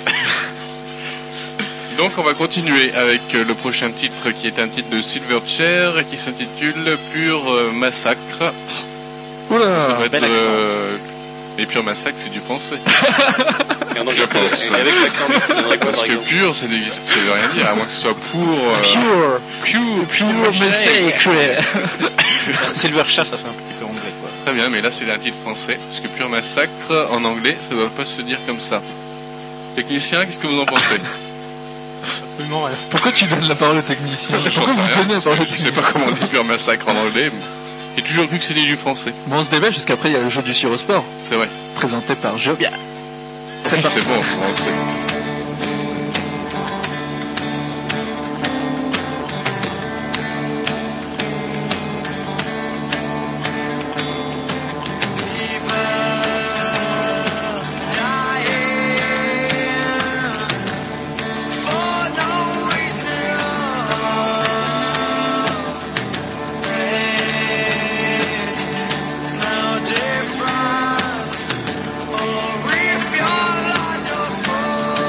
Donc, on va continuer avec euh, le prochain titre qui est un titre de Silverchair et qui s'intitule Pur euh, Massacre. Ça Oula, va être bel accent. euh, Et Pur Massacre, c'est du français. Et en anglais, Je pense. c'est- et avec l'accent, ça donnerait quoi, Parce par que exemple pur, c'est des- ça veut rien dire, à moins que ce soit pour... euh, Pure. Pure, Pure Massacre. Silverchair, ça fait un petit peu anglais, quoi. Très bien, mais là c'est un titre français, parce que Pur Massacre, en anglais, ça doit pas se dire comme ça. Technicien, qu'est-ce que vous en pensez? Absolument rien. Pourquoi tu donnes la parole au technicien? J'en Pourquoi sais vous rien, donnez la parce parole au que je sais technicien? pas comment on dit Pur Massacre en anglais, mais j'ai toujours cru que c'était du français. Bon, on se dépêche, parce qu'après il y a le jeu du Sirosport, C'est vrai. présenté par Jobia. C'est bon, c'est bon, c'est... Different, or if your light just falls.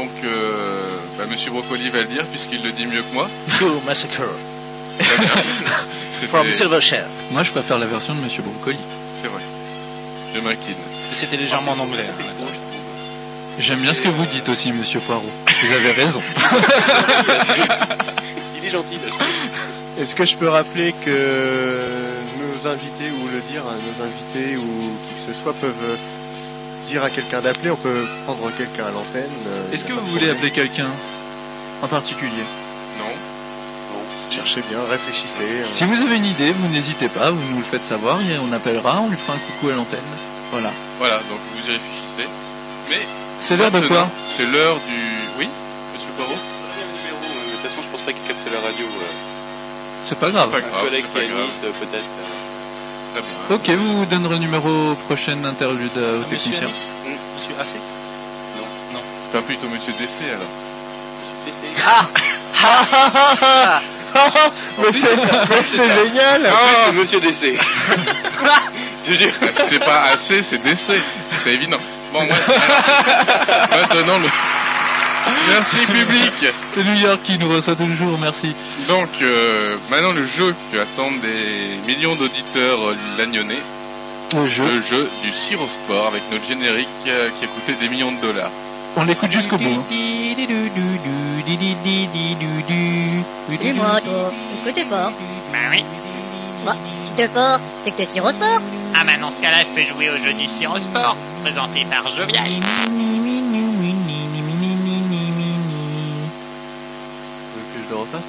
donc euh, bah, Monsieur Brocoli va le dire puisqu'il le dit mieux que moi. Go Massacre. Très bien. From C'était- Silverchair. Moi, je préfère la version de Monsieur Brocoli. C'est vrai. Je m'incline. Parce que c'était légèrement en anglais. hein. J'aime bien ce que vous dites aussi, Monsieur Poirot. Vous avez raison. Il est gentil. là. Est-ce que je peux rappeler que nos invités, ou le dire à nos invités, ou qui que ce soit, peuvent euh, dire à quelqu'un d'appeler, on peut prendre quelqu'un à l'antenne. euh, Est-ce y a que pas vous de voulez problème. appeler quelqu'un en particulier? Non. Cherchez bien, réfléchissez. euh. Si vous avez une idée, vous n'hésitez pas, vous nous le faites savoir, et on appellera, on lui fera un coucou à l'antenne. Voilà. Voilà, donc vous y réfléchissez. Mais C'est l'heure de maintenant, quoi? C'est l'heure du... Oui, Monsieur Poirot? De toute façon, je pense pas qu'il capte la radio. euh. C'est pas grave. C'est pas Un grave, collègue c'est pas qui est à grave. Nice, euh, peut-être. euh. Très bien. Ok, vous vous donnerez le numéro prochaine interlude euh, au Ah, Monsieur technicien. Anis Monsieur Assez Enfin, plutôt Monsieur D C alors. Ah Ah ah ah ah Mais c'est mais c'est génial. En plus, c'est Monsieur D C. Je te jure. Ah, si c'est pas assez, c'est D C. C'est évident. Bon, moi, maintenant le... Merci public. C'est New York qui nous reçoit toujours, merci. Donc, euh, maintenant le jeu que attendent des millions d'auditeurs euh, lagnonnais, Le jeu, le jeu du Sirosport avec notre générique euh, qui a coûté des millions de dollars. on l'écoute jusqu'au bout. hein. Dis-moi, toi, est-ce que t'es fort? Bah oui. Bah, si t'es fort, c'est que t'es Sirosport. Ah bah dans ce cas-là, je peux jouer au jeu du Sirosport, présenté par Jovial. Vous voulez que je le refasse?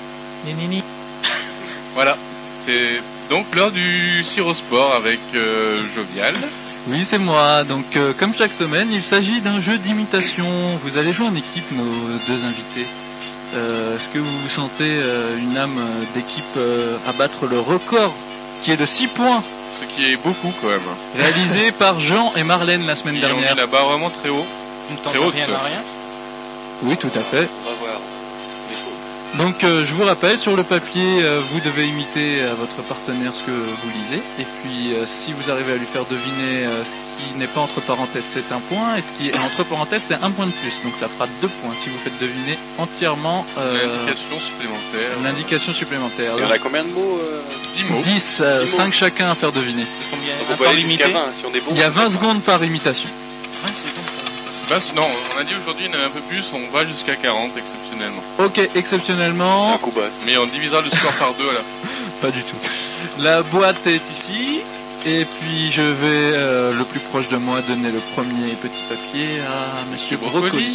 Voilà, c'est donc l'heure du Sirosport avec euh, Jovial. Oui, c'est moi. Donc, euh, comme chaque semaine, il s'agit d'un jeu d'imitation. Vous allez jouer en équipe, nos deux invités. Euh, Est-ce que vous vous sentez euh, une âme euh, d'équipe euh, à battre le record, qui est de six points, Ce qui est beaucoup quand même. réalisé par Jean et Marlène la semaine Ils ont mis dernière? la barre vraiment très haut. Ne tente Très haute. rien à rien. Oui, tout à fait. On va voir des choses. Donc, euh, je vous rappelle, sur le papier, euh, vous devez imiter à votre partenaire ce que vous lisez. Et puis, euh, si vous arrivez à lui faire deviner euh, ce qui n'est pas entre parenthèses, c'est un point. Et ce qui est entre parenthèses, c'est un point de plus. Donc, ça fera deux points si vous faites deviner entièrement euh, L'indication supplémentaire. l'indication supplémentaire. Il y en a combien de mots euh... dix mots. dix, euh, Dix mots. cinq chacun à faire deviner. Combien On un peut par aller jusqu'à limité vingt si on est bon. Il y a vingt secondes par imitation. vingt secondes. Bah, non, on a dit aujourd'hui il y en a un peu plus, on va jusqu'à quarante exceptionnellement. Ok, C'est exceptionnellement, un coup bas. Mais on divisera le score par deux à la fin. pas du tout. La boîte est ici. Et puis je vais euh, le plus proche de moi donner le premier petit papier à Monsieur Brocoli. Brocoli.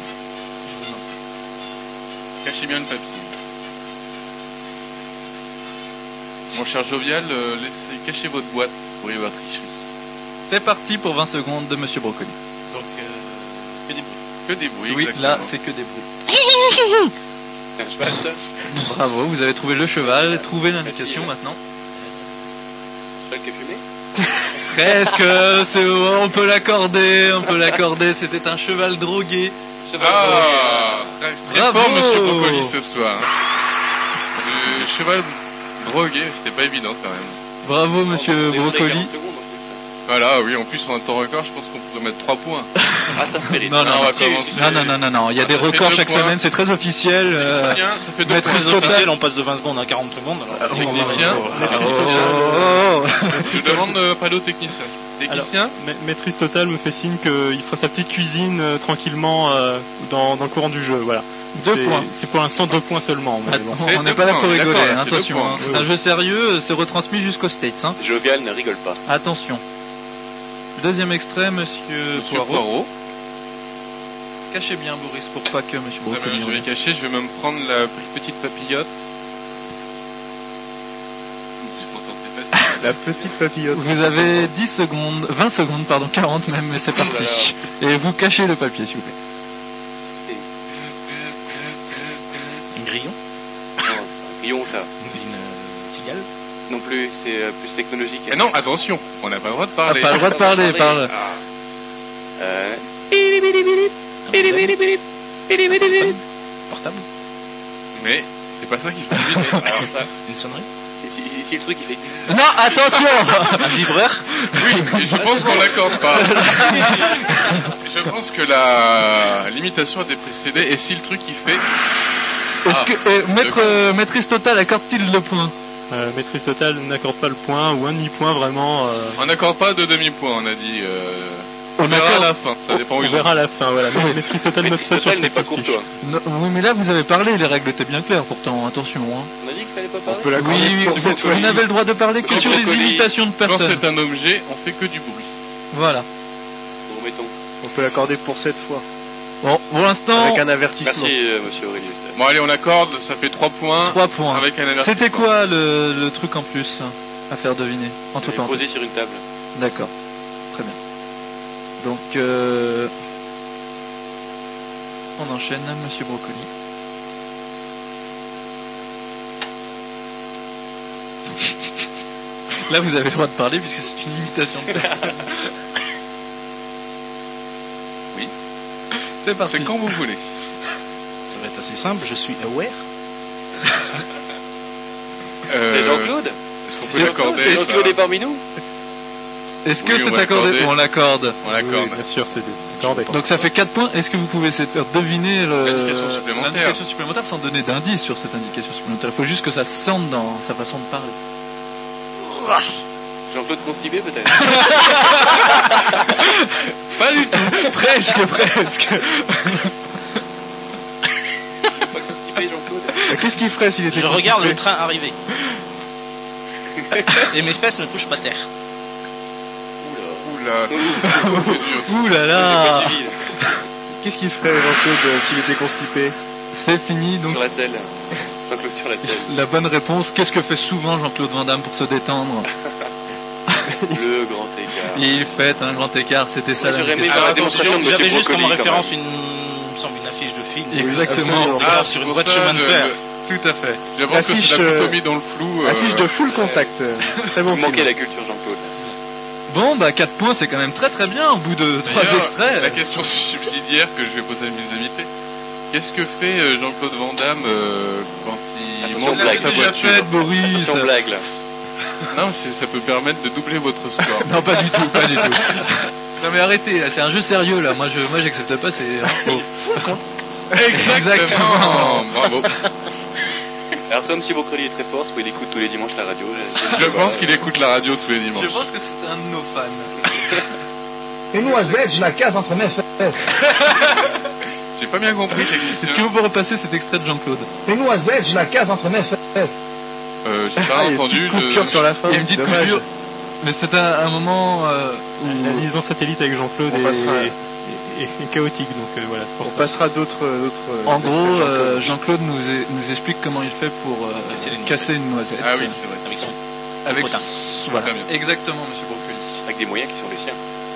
Cachez bien le papier. Mon cher Jovial, euh, laissez cacher votre boîte pour y avoir tricherie. C'est parti pour vingt secondes de Monsieur Brocoli. Donc, euh, que des bruits. Que des bruits, Oui, exactement. là c'est que des bruits. Un cheval, ça. Bravo, vous avez trouvé le cheval, trouvez l'indication Facile. maintenant. Cheval qui a fumé. Presque, c'est on peut l'accorder, on peut l'accorder. C'était un cheval drogué. Ah, très, très Bravo. fort Monsieur Brocoli ce soir. Le cheval drogué, c'était pas évident quand même. Bravo Monsieur On est dans les Brocoli. quarante secondes, en plus. Voilà, oui, en plus on a un temps record, je pense qu'on pourrait mettre trois points. Ah, ça se mérite. Non, non, on non, va c'est- commencer. non, non, non, non, non, il y a Ah, des ça fait records deux chaque points. semaine, c'est très officiel. euh, Tiens, ça fait deux maître points. Les officiels, on passe de vingt secondes à quarante secondes. Alors, Ah, c'est technicien. bon. Ah, Oh, oh, oh. Je demande euh, pas d'eau technicien. Technicien Ma- Maîtrise Total me fait signe qu'il fera sa petite cuisine euh, tranquillement euh, dans, dans le courant du jeu. Voilà. Deux C'est- points. C'est pour l'instant deux points seulement. Mais bon. C'est On n'est deux pas là points, pour on est rigoler, d'accord, là, hein, c'est deux attention. points. hein, C'est Oui, un oui. jeu sérieux, c'est retransmis jusqu'aux States. Hein. Jovial ne rigole pas. Attention. Deuxième extrait, Monsieur, Monsieur Poirot. Poirot. Cachez bien Boris pour pas que Monsieur Très bien, Brocoli. je vais cacher, je vais même prendre la petite papillote. C'est pourtant très facile. La petite papillote. Vous avez dix secondes, vingt secondes, pardon, quarante même, mais c'est parti. Oh Et vous cachez le papier, s'il vous plaît. Un grillon. Non, un grillon, ça. Une euh, cigale. Non plus, c'est euh, plus technologique. Mais non, attention, on n'a pas le droit de Ah, parler. pas le droit de parler, parle. Ah. Euh, Portable. Mais c'est pas ça qu'il faut dire. alors ça, Une sonnerie. si, si, si le truc il fait... Non, attention. Un vibreur. Oui, mais je pense qu'on l'accorde pas. Je pense que la l'imitation a été précédée, et si le truc il fait... Est-ce Ah, que euh, maître, euh, maîtrise totale accorde-t-il le point? Euh, maîtrise totale n'accorde pas le point, ou un demi-point vraiment. Euh... On n'accorde pas de demi-point, on a dit... Euh... On On verra accorde- à la fin, ça dépend où On ils verra en à la fin, voilà. Oui. Maîtrise totale note ça sur Total n'est cette pas pour fiche. toi. Non, oui, mais là vous avez parlé, les règles étaient bien claires pourtant, attention. Hein. On a dit qu'il fallait pas On parler. peut l'accorder Oui, oui, pour vous, cette vous fois-ci. n'avez le droit de parler que Quand sur les c'est- imitations de Quand personnes. c'est un objet, on fait que du bruit. Voilà. Remettons. On peut l'accorder pour cette fois. Bon, pour l'instant, Avec un avertissement. Merci, euh, monsieur Aurelius. Bon, allez, on accorde, ça fait trois points. trois points. Avec un avertissement. C'était quoi le, le truc en plus à faire deviner? Entre C'est parenthèses. posé sur une table. D'accord. Très bien. Donc, euh... on enchaîne, monsieur Brocoli. Là, vous avez le droit de parler puisque c'est une imitation de personne. Oui. C'est parti. C'est quand vous voulez. Ça va être assez simple, je suis aware. Euh, Et Jean-Claude Est-ce qu'on peut l'accorder ça Jean-Claude est parmi nous. Est-ce que Oui, c'est on va accordé? l'accorder. On l'accorde. On l'accorde. Oui, bien sûr, c'est accordé. Donc ça fait quatre points. Est-ce que vous pouvez essayer de faire deviner le- L'indication supplémentaire. l'indication supplémentaire sans donner d'indice sur cette indication supplémentaire? Il faut juste que ça se sente dans sa façon de parler. Jean-Claude constipé peut-être. Pas du tout. Presque, presque. Pas constipé Jean-Claude. Euh, Qu'est-ce qu'il ferait s'il était Je regarde le constipé train arriver. Et mes fesses ne touchent pas terre. Oula, c'est c'est dur. Ouh là J'ai pas là. suivi, là. Qu'est-ce qu'il ferait Jean-Claude euh, s'il était constipé? C'est fini. Donc Sur la selle. Jean-Claude sur la selle. la bonne réponse. Qu'est-ce que fait souvent Jean-Claude Van Damme pour se détendre? Le grand écart. Il fait un grand écart. C'était ça. Moi, la j'aurais aimé question. voir la Alors, démonstration de J'avais monsieur juste comme Brocoli, quand référence même. une, il me semble, une affiche de film. Exactement. Absolument. Ah, sur une pour voie de ça, chemin de je- fer. Tout à fait. Je pense que L'affiche, c'est la euh, plutôt mis dans le flou. euh, Affiche de full contact. euh, Très bon Vous manquez film. la culture Jean-Claude. Bon, bah quatre points, c'est quand même très très bien au bout de trois D'ailleurs, extraits. La question subsidiaire que je vais poser à mes invités. Qu'est-ce que fait euh, Jean-Claude Van Damme euh, quand il Attention, monte dans blague. sa déjà voiture fait, Boris. Attention blague là. Non, c'est- ça peut permettre de doubler votre score. Non, pas du tout, pas du tout. Non mais arrêtez, là, c'est un jeu sérieux là. Moi, je, moi, j'accepte pas. C'est Exactement. Bravo. Alors soit monsieur Brocoli est très fort, soit il écoute tous les dimanches la radio. Je pense qu'il écoute la radio tous les dimanches. Je pense que c'est un de nos fans. Une noisette, je la case entre mes fesses. J'ai pas bien compris, technicien. Est-ce que vous pouvez repasser cet extrait de Jean-Claude? Une noisette, je la case entre mes fesses. Euh, J'ai pas Ah, il y a une entendu. petite de- coupure sur la fin. Il y a une petite dommage. coupure. Mais c'est un, un moment euh, où La liaison satellite avec Jean-Claude On est, passera. est- est- est chaotique, donc euh, voilà, c'est pour On ça. passera d'autres. d'autres, euh, En extraits gros, de euh, Jean-Claude. Jean-Claude nous, est- nous explique comment il fait pour euh, Casser une casser une noisette. Ah oui, c'est vrai. Avec son Avec potin. voilà. Très bien. Exactement, monsieur Brocoli. Avec des moyens qui sont les siens.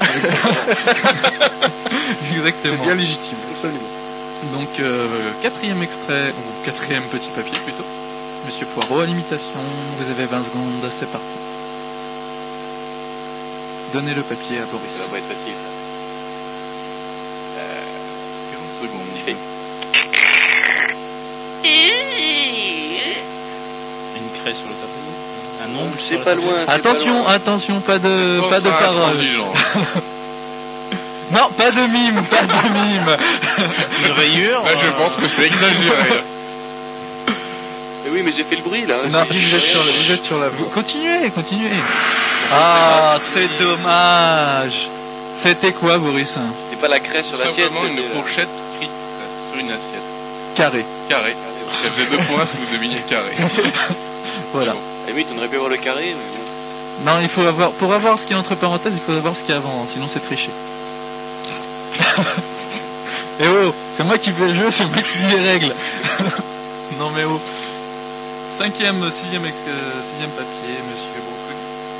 C'est Exactement. bien légitime, absolument. Donc, euh, quatrième extrait, ou quatrième petit papier plutôt. Monsieur Poirot à l'imitation, vous avez vingt secondes, c'est parti. Donnez le papier à Boris. Ça va pas être facile. quarante secondes. Il fait. Une craie sur le tableau. Un nombre C'est sur le pas tableau. loin. c'est pas Attention, loin. attention, pas de, On pas de sera parole. intransigeant. Non, pas de mime, pas de mime. Une rayure. Là, je euh, pense que c'est exagéré. Eh oui, mais j'ai fait le bruit là. Non, C'est- Vous êtes sur, vous êtes sur la Vous voie. continuez, continuez. Ah, c'est dommage. C'était quoi, Boris? C'est pas la craie sur Tout l'assiette. simplement une c'était, euh, fourchette frite sur une assiette. Carré. Carré. Ça faisait deux points si vous deviniez carré. Voilà. À la limite, on aurait pu avoir le carré. Mais bon. Non, il faut avoir, pour avoir ce qui est entre parenthèses, il faut avoir ce qui est avant, sinon c'est tricher. Eh oh, c'est moi qui fais le jeu, c'est moi qui dis les règles. Non mais oh. Cinquième, sixième, euh, sixième papier, monsieur Brocoli.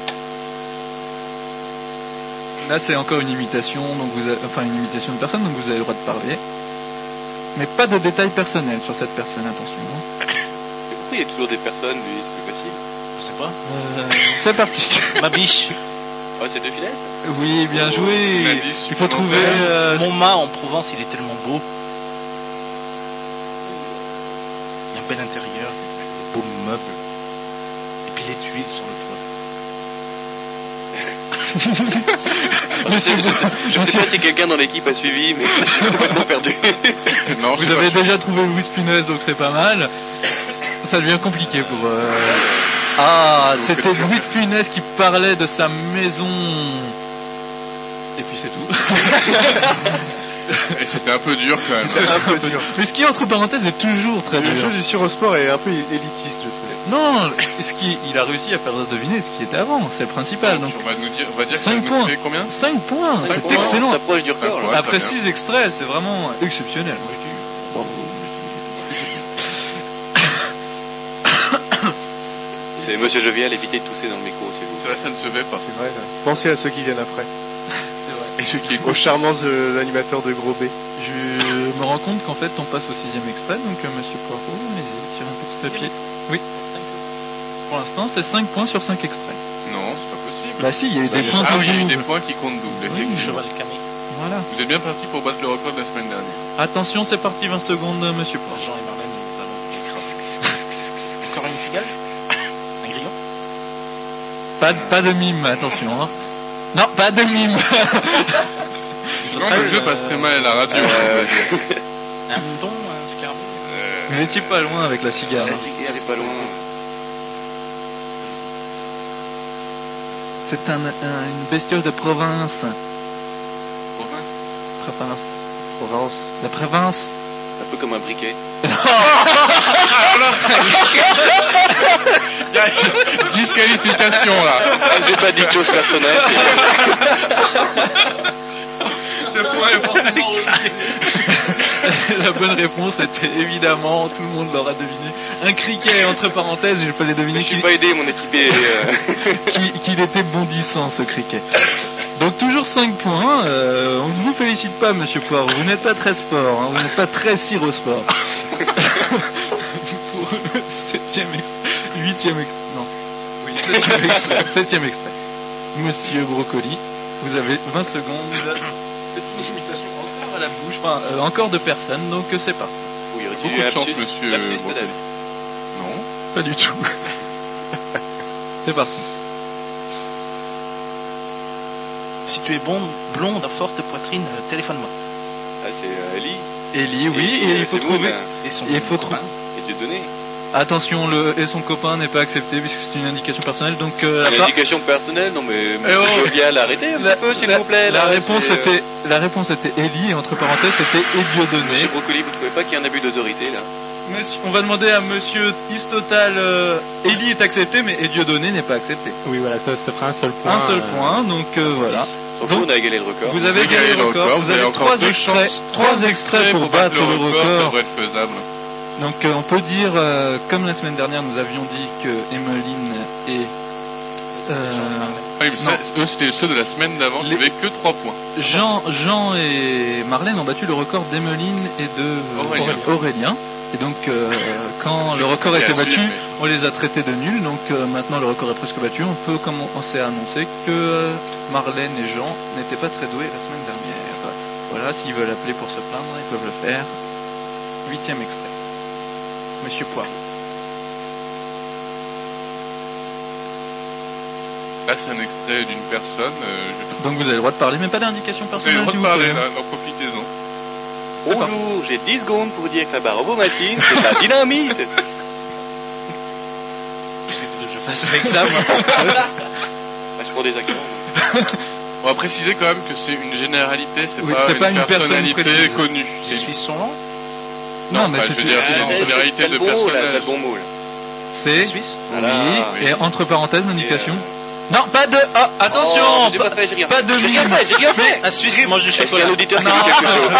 Là c'est encore une imitation, donc vous avez, enfin une imitation de personne, donc vous avez le droit de parler. Mais pas de détails personnels sur cette personne, attention. hein. Et pourquoi il y a toujours des personnes, lui, c'est plus facile. Je sais pas. Euh, c'est parti. Ma biche. Oh, c'est deux finesse. Oui, bien Oh, joué. une indice Il faut trouver... supplémentaire. euh, Mon mât en Provence, il est tellement beau. Il y a un bel intérieur, des beaux meubles. Et puis les tuiles sur le toit. Je sais, je sais, je sais pas si quelqu'un dans l'équipe a suivi, mais je suis complètement perdu. Non, Vous avez déjà trouvé Louis de Funès, donc c'est pas mal. Ça devient compliqué pour... Euh... Ah, c'était Louis de Funès qui parlait de sa maison. Et puis c'est tout. Et c'était un peu dur quand même. C'était un peu dur. Mais ce qui, entre parenthèses, est toujours très dur. Le jeu du Surosport est un peu élitiste, je trouvais. Non, ce qui, il a réussi à faire deviner ce qui était avant, c'est le principal. Donc, on va nous dire, on va dire cinq que ça points. nous fait combien cinq points, cinq c'est points, excellent. on s'approche du record, là. Après très bien. six extraits, c'est vraiment exceptionnel. C'est Monsieur Jovial, évitez de tousser dans le micro, s'il vous C'est vrai, ça ne se fait pas. C'est vrai. Pensez à ceux qui viennent après. C'est vrai. Et ceux qui Aux charmants de l'animateur de Gros B. Je me rends compte qu'en fait, on passe au sixième extrait, donc euh, Monsieur Poirot, allez-y, sur un petit papier. Oui. Pour l'instant, c'est cinq points sur cinq extraits. Non, c'est pas possible. Bah si, il y a eu des points Ah pour oui, il y a eu vous. des points qui comptent double, effectivement. Cheval camé. Voilà. Vous êtes bien parti pour battre le record de la semaine dernière. Attention, c'est parti, vingt secondes, Monsieur Poirot. Jean et Marlène, nous allons. Encore une cigale. Un grillon. Pas, de- pas de mime, attention. Hein. Non, pas de mime. C'est vrai que le jeu passe très mal à la radio. Euh, Un mouton, un scarabée. Vous n'étiez pas loin avec la cigare. La hein. cigare est pas loin. C'est un, un- une bestiole de province. Province. Province. Provence. La province. Un peu comme un briquet. Disqualification là. J'ai pas dit de choses personnelles. Ce point est forcément La bonne réponse était évidemment, tout le monde l'aura deviné, un criquet entre parenthèses, il fallait deviner Je suis qu'il pas aidé, mon équipé. Euh... qu'il- qu'il était bondissant ce criquet. Donc toujours cinq points, euh, on ne vous félicite pas Monsieur Poirot, vous n'êtes pas très sport, hein, vous n'êtes pas très Sirosport. Pour le septième, ex- huitième extrait, non, oui, septième extrait, septième extrait. Monsieur Brocoli, vous avez vingt secondes. C'est une imitation encore à la bouche, enfin euh, encore de personnes, donc euh, c'est parti. Oui, il y aurait Beaucoup de eu un chance, lapsus. monsieur Lapsus, Brocoli. peut-être. Non. Pas du tout. C'est parti. Si tu es bon, blonde, à forte poitrine, euh, téléphone-moi. Ah, c'est euh, Ellie. Ellie, oui, et, euh, il faut c'est trouver. Moon, hein. Et son Il faut copain. trouver. Et Dieu donné. Attention, le et son copain n'est pas accepté puisque c'est une indication personnelle. Donc euh, la, Une part- indication personnelle, non mais Eh Monsieur oh. Jovial, arrêtez un la, petit peu, s'il la- vous plaît. la là, réponse c'est, euh, était la réponse était Ellie et entre parenthèses c'était Dieudonné. Monsieur Brocoli, vous trouvez pas qu'il y a un abus d'autorité là? Monsieur- on va demander à Monsieur Istotal. Euh, Ellie est accepté, mais Dieudonné n'est pas accepté. Oui, voilà, ça, ça fera un seul point. Un seul euh, point, donc euh, voilà. Sauf que Donc, on a égalé le record. Vous avez Vous gagné le record. Vous avez encore trois deux extraits, chances. trois extraits pour battre le Ça record. devrait être faisable. Donc euh, on peut dire, euh, comme la semaine dernière, nous avions dit que Emmeline et euh, Ah oui, mais non. ça, eux, c'était ceux de la semaine d'avant qui Les- avaient que trois points. Jean, Jean et Marlène ont battu le record d'Emmeline et de Aurélien. Aurélien. Et donc euh, quand C'est le record a été compliqué à battu, suivre, on les a traités de nuls. Donc euh, maintenant le record est presque battu. On peut commencer à annoncer que euh, Marlène et Jean n'étaient pas très doués la semaine dernière. Voilà, s'ils veulent appeler pour se plaindre, ils peuvent le faire. Huitième extrait. Monsieur Poirot. Là, c'est un extrait d'une personne. Euh, je... Donc vous avez le droit de parler, mais pas d'indication Vous avez le personnelle. droit s'il de vous parler, plaît. là, non, profitez-en. C'est parti. Bonjour, j'ai dix secondes pour dire que la barre Machine, c'est de la dynamite. Qu'est-ce que tu veux que je fasse avec ça, moi? Ah, je prends des actions. On va préciser quand même que c'est une généralité, c'est Oui, pas, c'est une pas une personne personnalité précise. connue. Les Suisses sont longs? Non, Non, mais enfin, c'est je veux dire, une- c'est Ah, une généralité t'as de le bon mot, là, personnage. t'as le bon mot, là. C'est Les Suisses? Voilà, oui, oui. et entre parenthèses l'indication. Et, Non, pas de. Ah, attention, Oh, j'ai pas, pas fait, j'ai rien pas fait. de J'ai rien mime. fait, j'ai rien Mais- fait. La Suisse mange du Est-ce qu'il y a chocolat. un auditeur qui Non. veut quelque chose?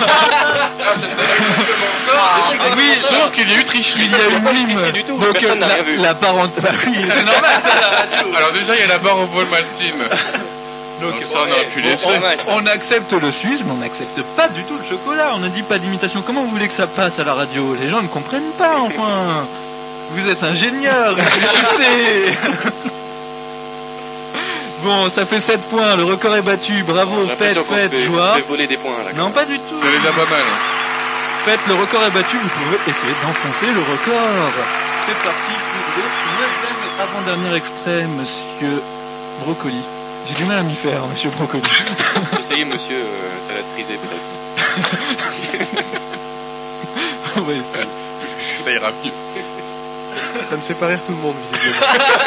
Ah, oui, Sauf qu'il y a eu tricherie. il y a eu pas mime. triché du tout, Donc personne n'a la, rien vu. la parenthèse. Bah oui, c'est normal, ça la radio. Alors déjà, il y a la barre au vol maltine. Donc, ça, on aurait pu bon, laisser. on- On accepte le suisse, mais on n'accepte pas du tout le chocolat. On a dit pas d'imitation. Comment vous voulez que ça passe à la radio? Les gens ne comprennent pas, enfin. Vous êtes ingénieur, réfléchissez. Bon, ça fait sept points, le record est battu. Bravo, J'ai faites, l'impression qu'on se faites, fait- on joie. se fait voler des points, là. Non, pas du tout. C'est déjà pas mal. hein. Faites, le record est battu, vous pouvez essayer d'enfoncer le record. C'est parti pour le neuvième et avant-dernier extrait, monsieur Brocoli. J'ai du mal à m'y faire, monsieur Brocoli. Essayez, monsieur, euh, salade frisée, peut-être. Oui, ça... ça ira mieux. Ça ne fait pas rire tout le monde, visiblement.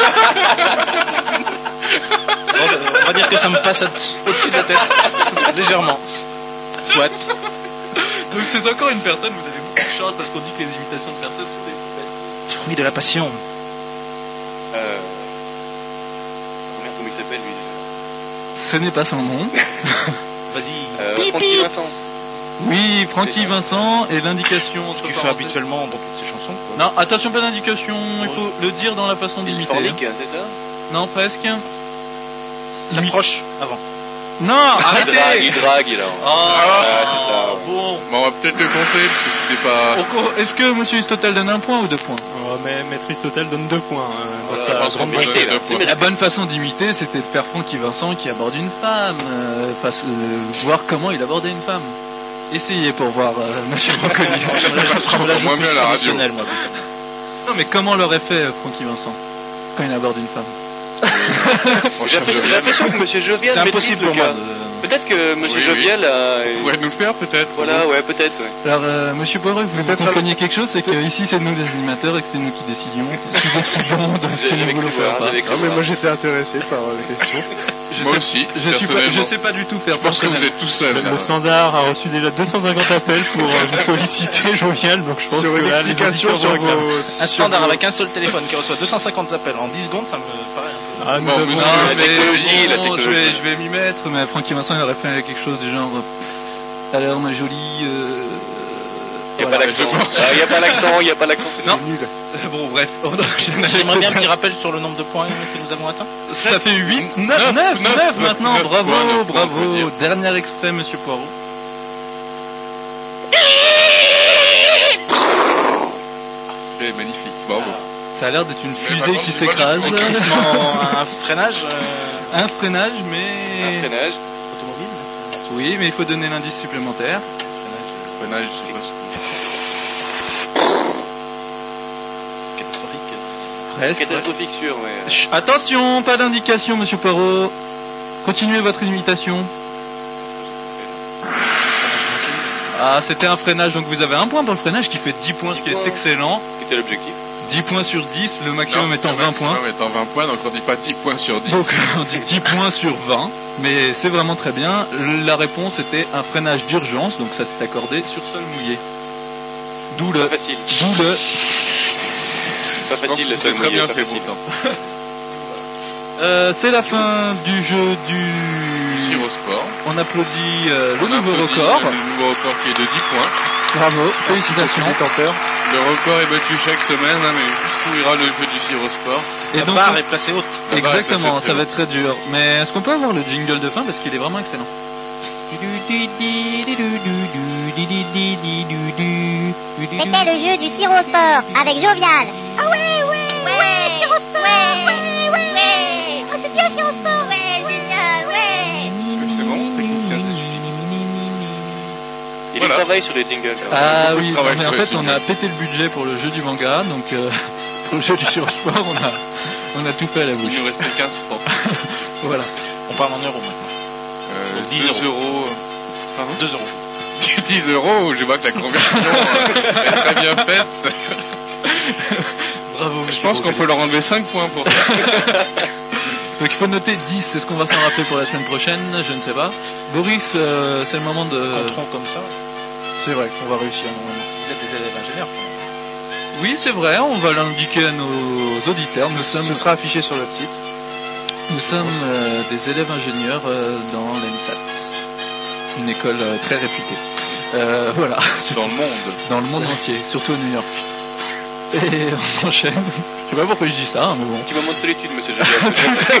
Bon, on va dire que ça me passe au-dessus de la tête, légèrement. Soit. Donc c'est encore une personne, vous avez beaucoup de chance parce qu'on dit que les imitations de personnes sont des poupées. Oui, de la passion. Euh... Merde, comment il s'appelle, lui, déjà? Ce n'est pas son nom. Vas-y. Euh, Francky Vincent. Oui, Francky Vincent et l'indication. Ce qu'il fait habituellement dans toutes ses chansons. Quoi. Non, attention, pas d'indication, il faut le dire dans la façon d'imiter. Fornique, c'est ça? Non, presque. L'approche avant. Non, arrêtez. Il drague, il drague, il a. Oh, ah, c'est ça. Bon. Bon, on va peut-être le compter parce que c'était pas. Est-ce que Monsieur Istotal donne un point ou deux points? Oh, mais Maître Istotal donne deux points. Hein, voilà, dans sa grande mérité, là. bonne La bonne façon d'imiter, c'était de faire Francky Vincent qui aborde une femme, euh, face, euh, voir comment il abordait une femme. Essayez pour voir, euh, Monsieur Brocoli. Je serai la joue plus traditionnelle, moi. Non, mais comment l'aurait fait euh, Francky Vincent quand il aborde une femme? J'ai l'impression que Monsieur Jovial. C'est impossible pour moi. Peut-être que Monsieur oui, Jovial oui. a. Vous pourrez nous le faire peut-être. Voilà, ouais, peut-être. Ouais. Alors, euh, Monsieur Poireux, vous Peut-être compreniez quelque chose, c'est que ici c'est nous les animateurs et que c'est nous qui décidions, qui décidons de ce que J'avais nous voulons cru faire. voir, Pas. j'avais cru Non, mais voir. moi j'étais intéressé par euh, les questions. Je Moi sais, aussi, je, suis pas, personnellement. je sais pas du tout faire. Je pense que vous personnellement. êtes tout seul. Le, là. le standard a reçu déjà deux cent cinquante appels pour euh, vous solliciter Jovial, donc je pense Sur que une là, les explication auditeurs sur vont réclamer. vos. Un standard avec un seul téléphone qui reçoit deux cent cinquante appels en dix secondes, ça me paraît un peu. Ah, nous Bon, avons- monsieur, Non, La mais technologie, la bon, je technologie. vais, je vais m'y mettre, mais Francky Vincent il aurait fait quelque chose du genre. Alors ma jolie. Euh... Il n'y a voilà. pas l'accent. Il n'y a pas l'accent, il n'y a pas l'accent. Non. C'est nul. Bon, bref. J'aimerais bien un petit rappel sur le nombre de points que nous avons atteints. Ça fait huit, Neuf, neuf, neuf, neuf, neuf neuf, maintenant. neuf Bravo, points, neuf points, on peut bravo. dire. Dernier extrait, Monsieur Poirot. C'est magnifique. Bravo. Ça a l'air d'être une Mais par fusée contre, qui j'ai pas s'écrase. du tout Crissement, un freinage euh, Un freinage, mais. Un freinage. automobile. Oui, mais il faut donner l'indice supplémentaire. Freinage, je sais pas ce Catastrophique. Presque. Catastrophique sûr, mais. Chut, attention, pas d'indication, Monsieur Poirot. Continuez votre imitation. Ah, c'était un freinage, donc vous avez un point pour le freinage qui fait dix points, ce qui est excellent. Ce qui était l'objectif. dix points sur dix, le maximum Non, étant le vingt maximum points. étant vingt points, donc on dit pas dix points sur dix. Donc on dit dix points sur vingt, mais c'est vraiment très bien. La réponse était un freinage d'urgence, donc ça s'est accordé sur sol mouillé. D'où le... Pas facile. D'où le... Pas Je pense facile, que le c'est seul très mouillé, bien pas fait facile. pourtant. Euh, c'est la fin du jeu du... Cirosport. On applaudit euh, le On nouveau applaudit record. Le nouveau record qui est de dix points. Bravo, félicitations. Détenteur. Le record est battu chaque semaine, hein, mais jusqu'où ira le jeu du Cirosport? Et La donc, barre est placée haute. La barre est exactement, placée ça va haute. être très dur. Mais est-ce qu'on peut avoir le jingle de fin parce qu'il est vraiment excellent. C'était le jeu du Cirosport avec Jovial. Ah ouais, ouais, ouais, Cirosport, ouais, ouais, ouais, ouais. Ah, c'est bien Cirosport, ouais, génial, ouais. C'est bon, technicien. Il Voilà. travaille sur les jingles. quand même. Ah beaucoup de oui, travail mais sur en les fait on jingles. a pété le budget pour le jeu du manga, donc euh, pour le jeu du Cirosport on a, on a tout fait à la bouche. Il nous restait quinze francs. Voilà. On parle en euros maintenant. Euh, dix deux euros. euros. Pardon deux euros. dix euros, je vois que la conversion euh, est très bien faite. Bravo. Je pense qu'on peut leur enlever cinq points pour ça. Donc il faut noter dix, est-ce qu'on va s'en rappeler pour la semaine prochaine? Je ne sais pas. Boris, euh, c'est le moment de... Compteront comme ça. C'est vrai qu'on va réussir normalement. Vous êtes des élèves ingénieurs. Oui, c'est vrai, on va l'indiquer à nos auditeurs. Nous sommes, Ce sera affiché sur notre site. nous sommes euh, des élèves ingénieurs euh, dans l'ENSAT, une école euh, très réputée. Euh, voilà. Dans le monde. Dans le monde entier, surtout à New York. Et on enchaîne. Je sais pas pourquoi je dis ça, hein, mais bon. Petit moment de solitude, monsieur Jovial.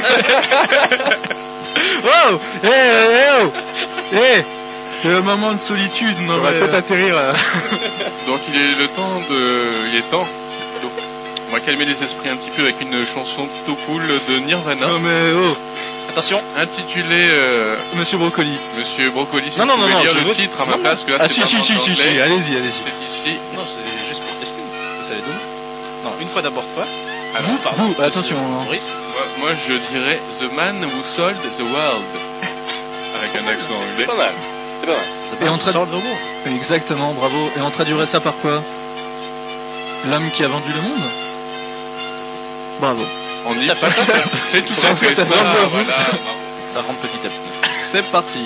Wow! Eh, eh, oh! Eh! C'est un moment de solitude, non On va mais, peut-être euh, atterrir là. Donc il est le temps de... Il est temps. Donc, on va calmer les esprits un petit peu avec une chanson plutôt cool de Nirvana. Non mais oh! Attention. Intitulée euh, Monsieur Brocoli. Monsieur Brocoli, si Non, vous non, pouvez non, non, lire je le veux- titre à ma non, place, que là Ah c'est si pas si en si si, si, anglais. allez-y, allez-y. C'est ici. Non, c'est juste pour tester. Ça les donne. Non, une fois d'abord toi. Alors, Vous, pardon. Vous, attention. hein. Maurice. moi, moi, je dirais The Man Who Sold the World. Avec un accent C'est anglais. pas mal. C'est pas mal. Et on trad- Sort de mots. Exactement, bravo. Et on traduirait ça par quoi? L'homme qui a vendu le monde? Bravo. On dit pas ça. C'est tout à fait ça. Bravo. Voilà. Ça rentre petit à petit. C'est parti.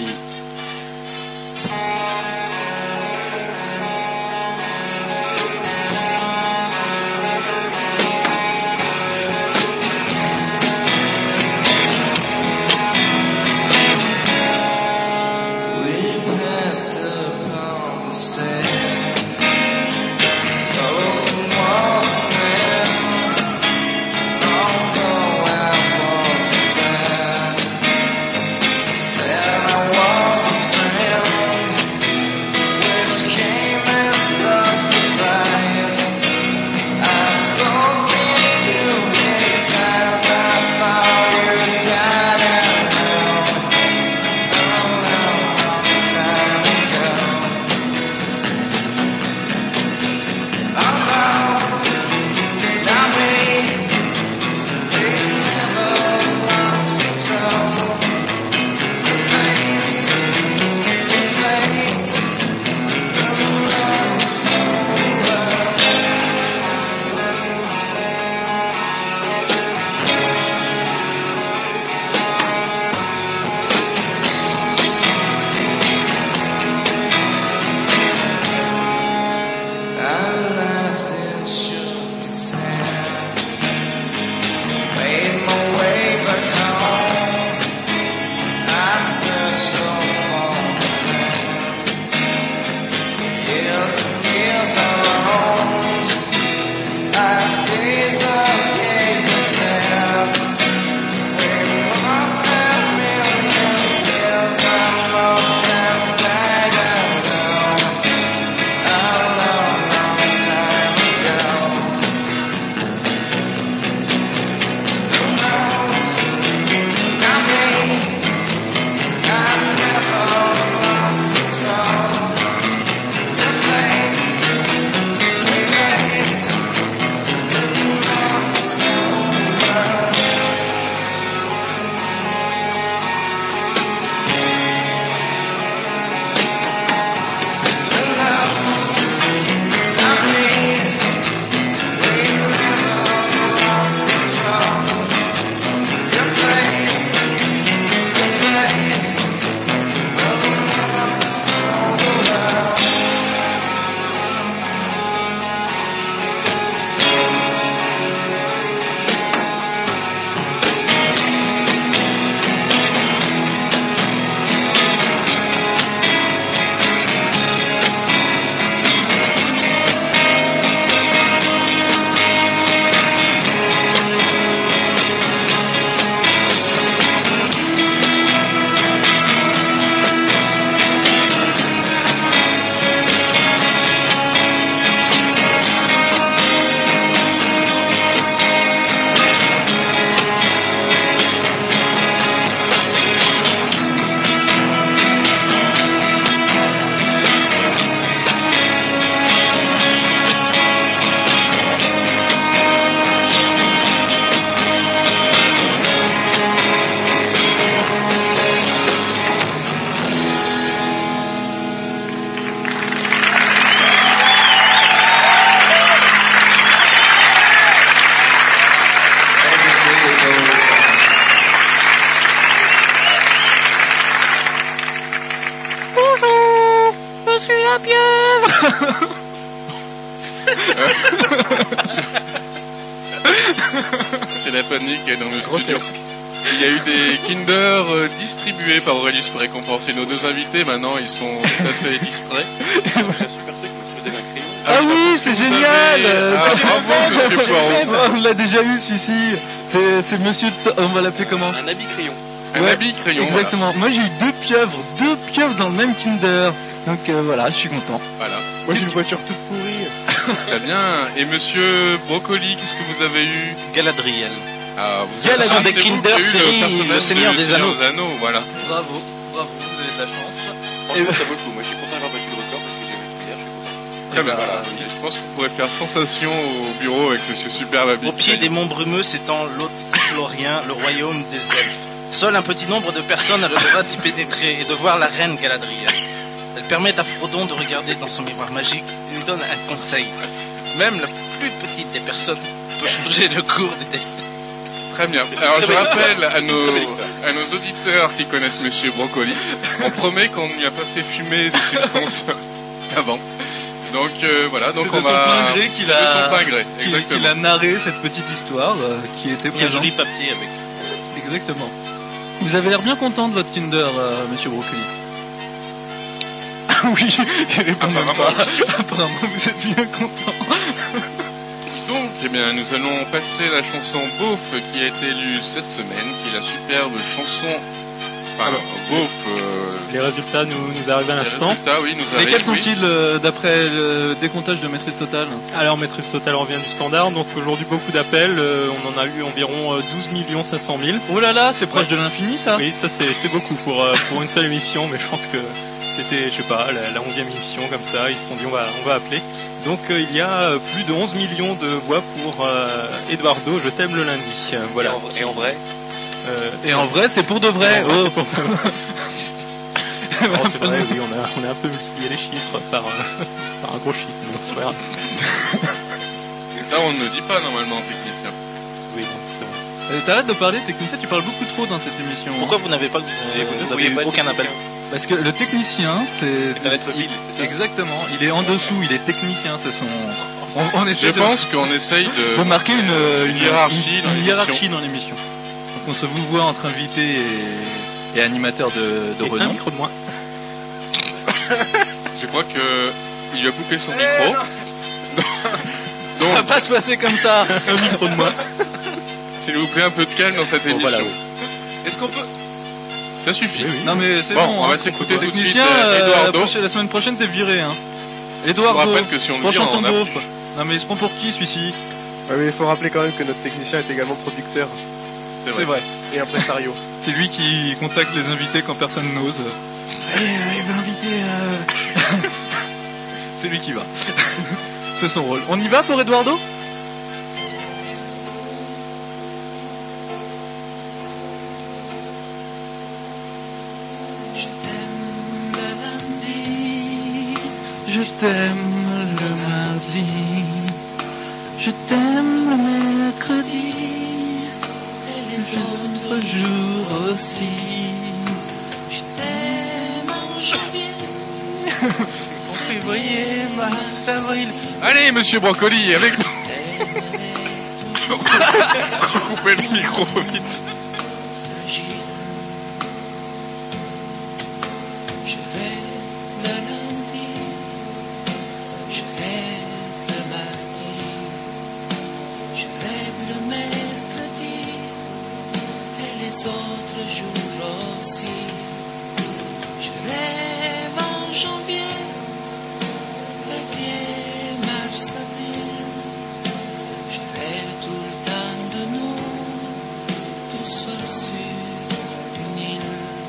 C'est la panique dans le studio. Il y a eu des Kinder euh, distribués par Aurelius pour récompenser nos deux invités. Maintenant, ils sont tout à fait distraits. Ah oui, c'est génial. Ah, C'est bravo, génial. monsieur Poirot. On l'a déjà eu celui-ci. C'est, c'est monsieur, T- on va l'appeler comment? Un habit crayon. Un habit crayon. Exactement. Moi j'ai eu deux pieuvres, deux pieuvres dans le même Kinder. Donc euh, voilà, je suis content. Voilà. Moi j'ai une voiture toute pourrie. Très bien. Et monsieur Brocoli, qu'est-ce que vous avez eu? Galadriel. Ah, vous Galadriel, ah, des c'est vous Kinder qui avez eu série personnage Le Seigneur de des Seigneur Anneaux. des Anneaux, voilà. Bravo, bravo, vous avez de la chance. Franchement, ça vaut le coup. Moi, je suis content d'avoir battu le record parce que j'ai eu Kinder, je suis content. Très bien, voilà. Je pense que vous pourrez faire sensation au bureau avec ce superbe habit. Au pied des monts brumeux s'étend l'Othlorien, le royaume des elfes. Seul un petit nombre de personnes a le droit d'y pénétrer et de voir la reine Galadriel. Elle permet à Frodon de regarder dans son miroir magique et lui donne un conseil. Même la plus petite des personnes peut changer le cours du destin. Très bien. Alors je rappelle à nos, à nos auditeurs qui connaissent Monsieur Brocoli, on promet qu'on n'y a pas fait fumer des substances avant. Donc euh, voilà, donc c'est on de son va... plein gré qu'il a, de son plein gré, qu'il, exactement. qu'il a narré cette petite histoire euh, qui était Il y a un présente. joli papier avec. Exactement. Vous avez l'air bien content de votre Kinder, euh, Monsieur Brocoli. Ah oui, il répond même pas. Apparemment, vous êtes bien content. Donc, eh bien, nous allons passer la chanson Beauf qui a été élue cette semaine, qui est la superbe chanson. Enfin, Alors, Beauf. Euh... Les résultats nous, nous arrivent à l'instant. Les résultats, oui, nous arrivent. Lesquels sont-ils oui. euh, d'après le décomptage de maîtrise totale? Alors, maîtrise totale revient du standard. Donc aujourd'hui, beaucoup d'appels. Euh, on en a eu environ euh, douze millions cinq cent mille. Oh là là, c'est proche de l'infini, ça. Oui, ça c'est, c'est beaucoup pour, euh, pour une seule émission, mais je pense que c'était, je sais pas, la, la onzième émission comme ça. Ils se sont dit on va, on va appeler. Donc euh, il y a euh, plus de onze millions de voix pour euh, Eduardo, je t'aime le lundi. Euh, voilà. Et en, et en vrai euh, Et en vrai, c'est pour de vrai. En vrai, Oh. c'est pour de vrai. Non, c'est vrai, oui, on a, on a un peu multiplié les chiffres par, euh, par un gros chiffre, mais c'est pas grave. Ça, on ne le dit pas normalement, technicien. Oui, non, c'est vrai. Euh, T'arrêtes de parler, technicien, tu parles beaucoup trop dans cette émission. Pourquoi vous n'avez pas, euh, vous, vous avez eu aucun appel? Parce que le technicien, c'est... C'est un être vile, c'est ça? Exactement, il est en dessous, il est technicien, c'est son... On, on Je essaie de... pense qu'on essaye de... de marquer une, une, une hiérarchie une, dans une l'émission. hiérarchie dans l'émission. Donc on se vous voit entre invité et, et animateur de, de Et un renom. micro de moins. Je crois que il a coupé son micro. Ça va Donc, pas se passer comme ça. Un micro de moins. s'il vous plaît, un peu de calme dans cette Bon, émission. voilà, oui. Est-ce qu'on peut... Ça suffit. Oui, oui. Non mais c'est Bon, bon. on va hein. s'écouter tout de suite Technicien, euh, euh, Eduardo. la, prochaine- la semaine prochaine t'es viré. Hein. Je vous Eduardo, rappelle que si on le pour vire, chanson on de a Beauf. plus. Non mais il se prend pour qui celui-ci? Ah oui, il faut rappeler quand même que notre technicien est également producteur C'est C'est vrai. vrai. et impresario. C'est lui qui contacte les invités quand personne n'ose. Allez, euh, il veut inviter. Euh... C'est lui qui va. C'est son rôle. On y va pour Eduardo? Je t'aime le lundi, Je t'aime le mardi, je t'aime le mercredi, et les autres autres jours aussi. je t'aime en janvier. En février, mars, avril. Allez, monsieur Brocoli, avec nous. Je coupais le micro vite. Je vais le lundi, je vais le mardi, je rêve le mercredi et les autres jours aussi. Je rêve en janvier, février, mars, avril. Je rêve tout le temps de nous, tout seul sur une île.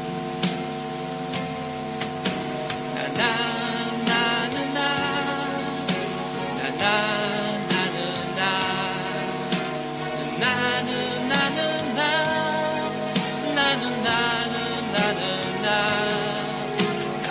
Na na na na na na na na na na na na na na na na na na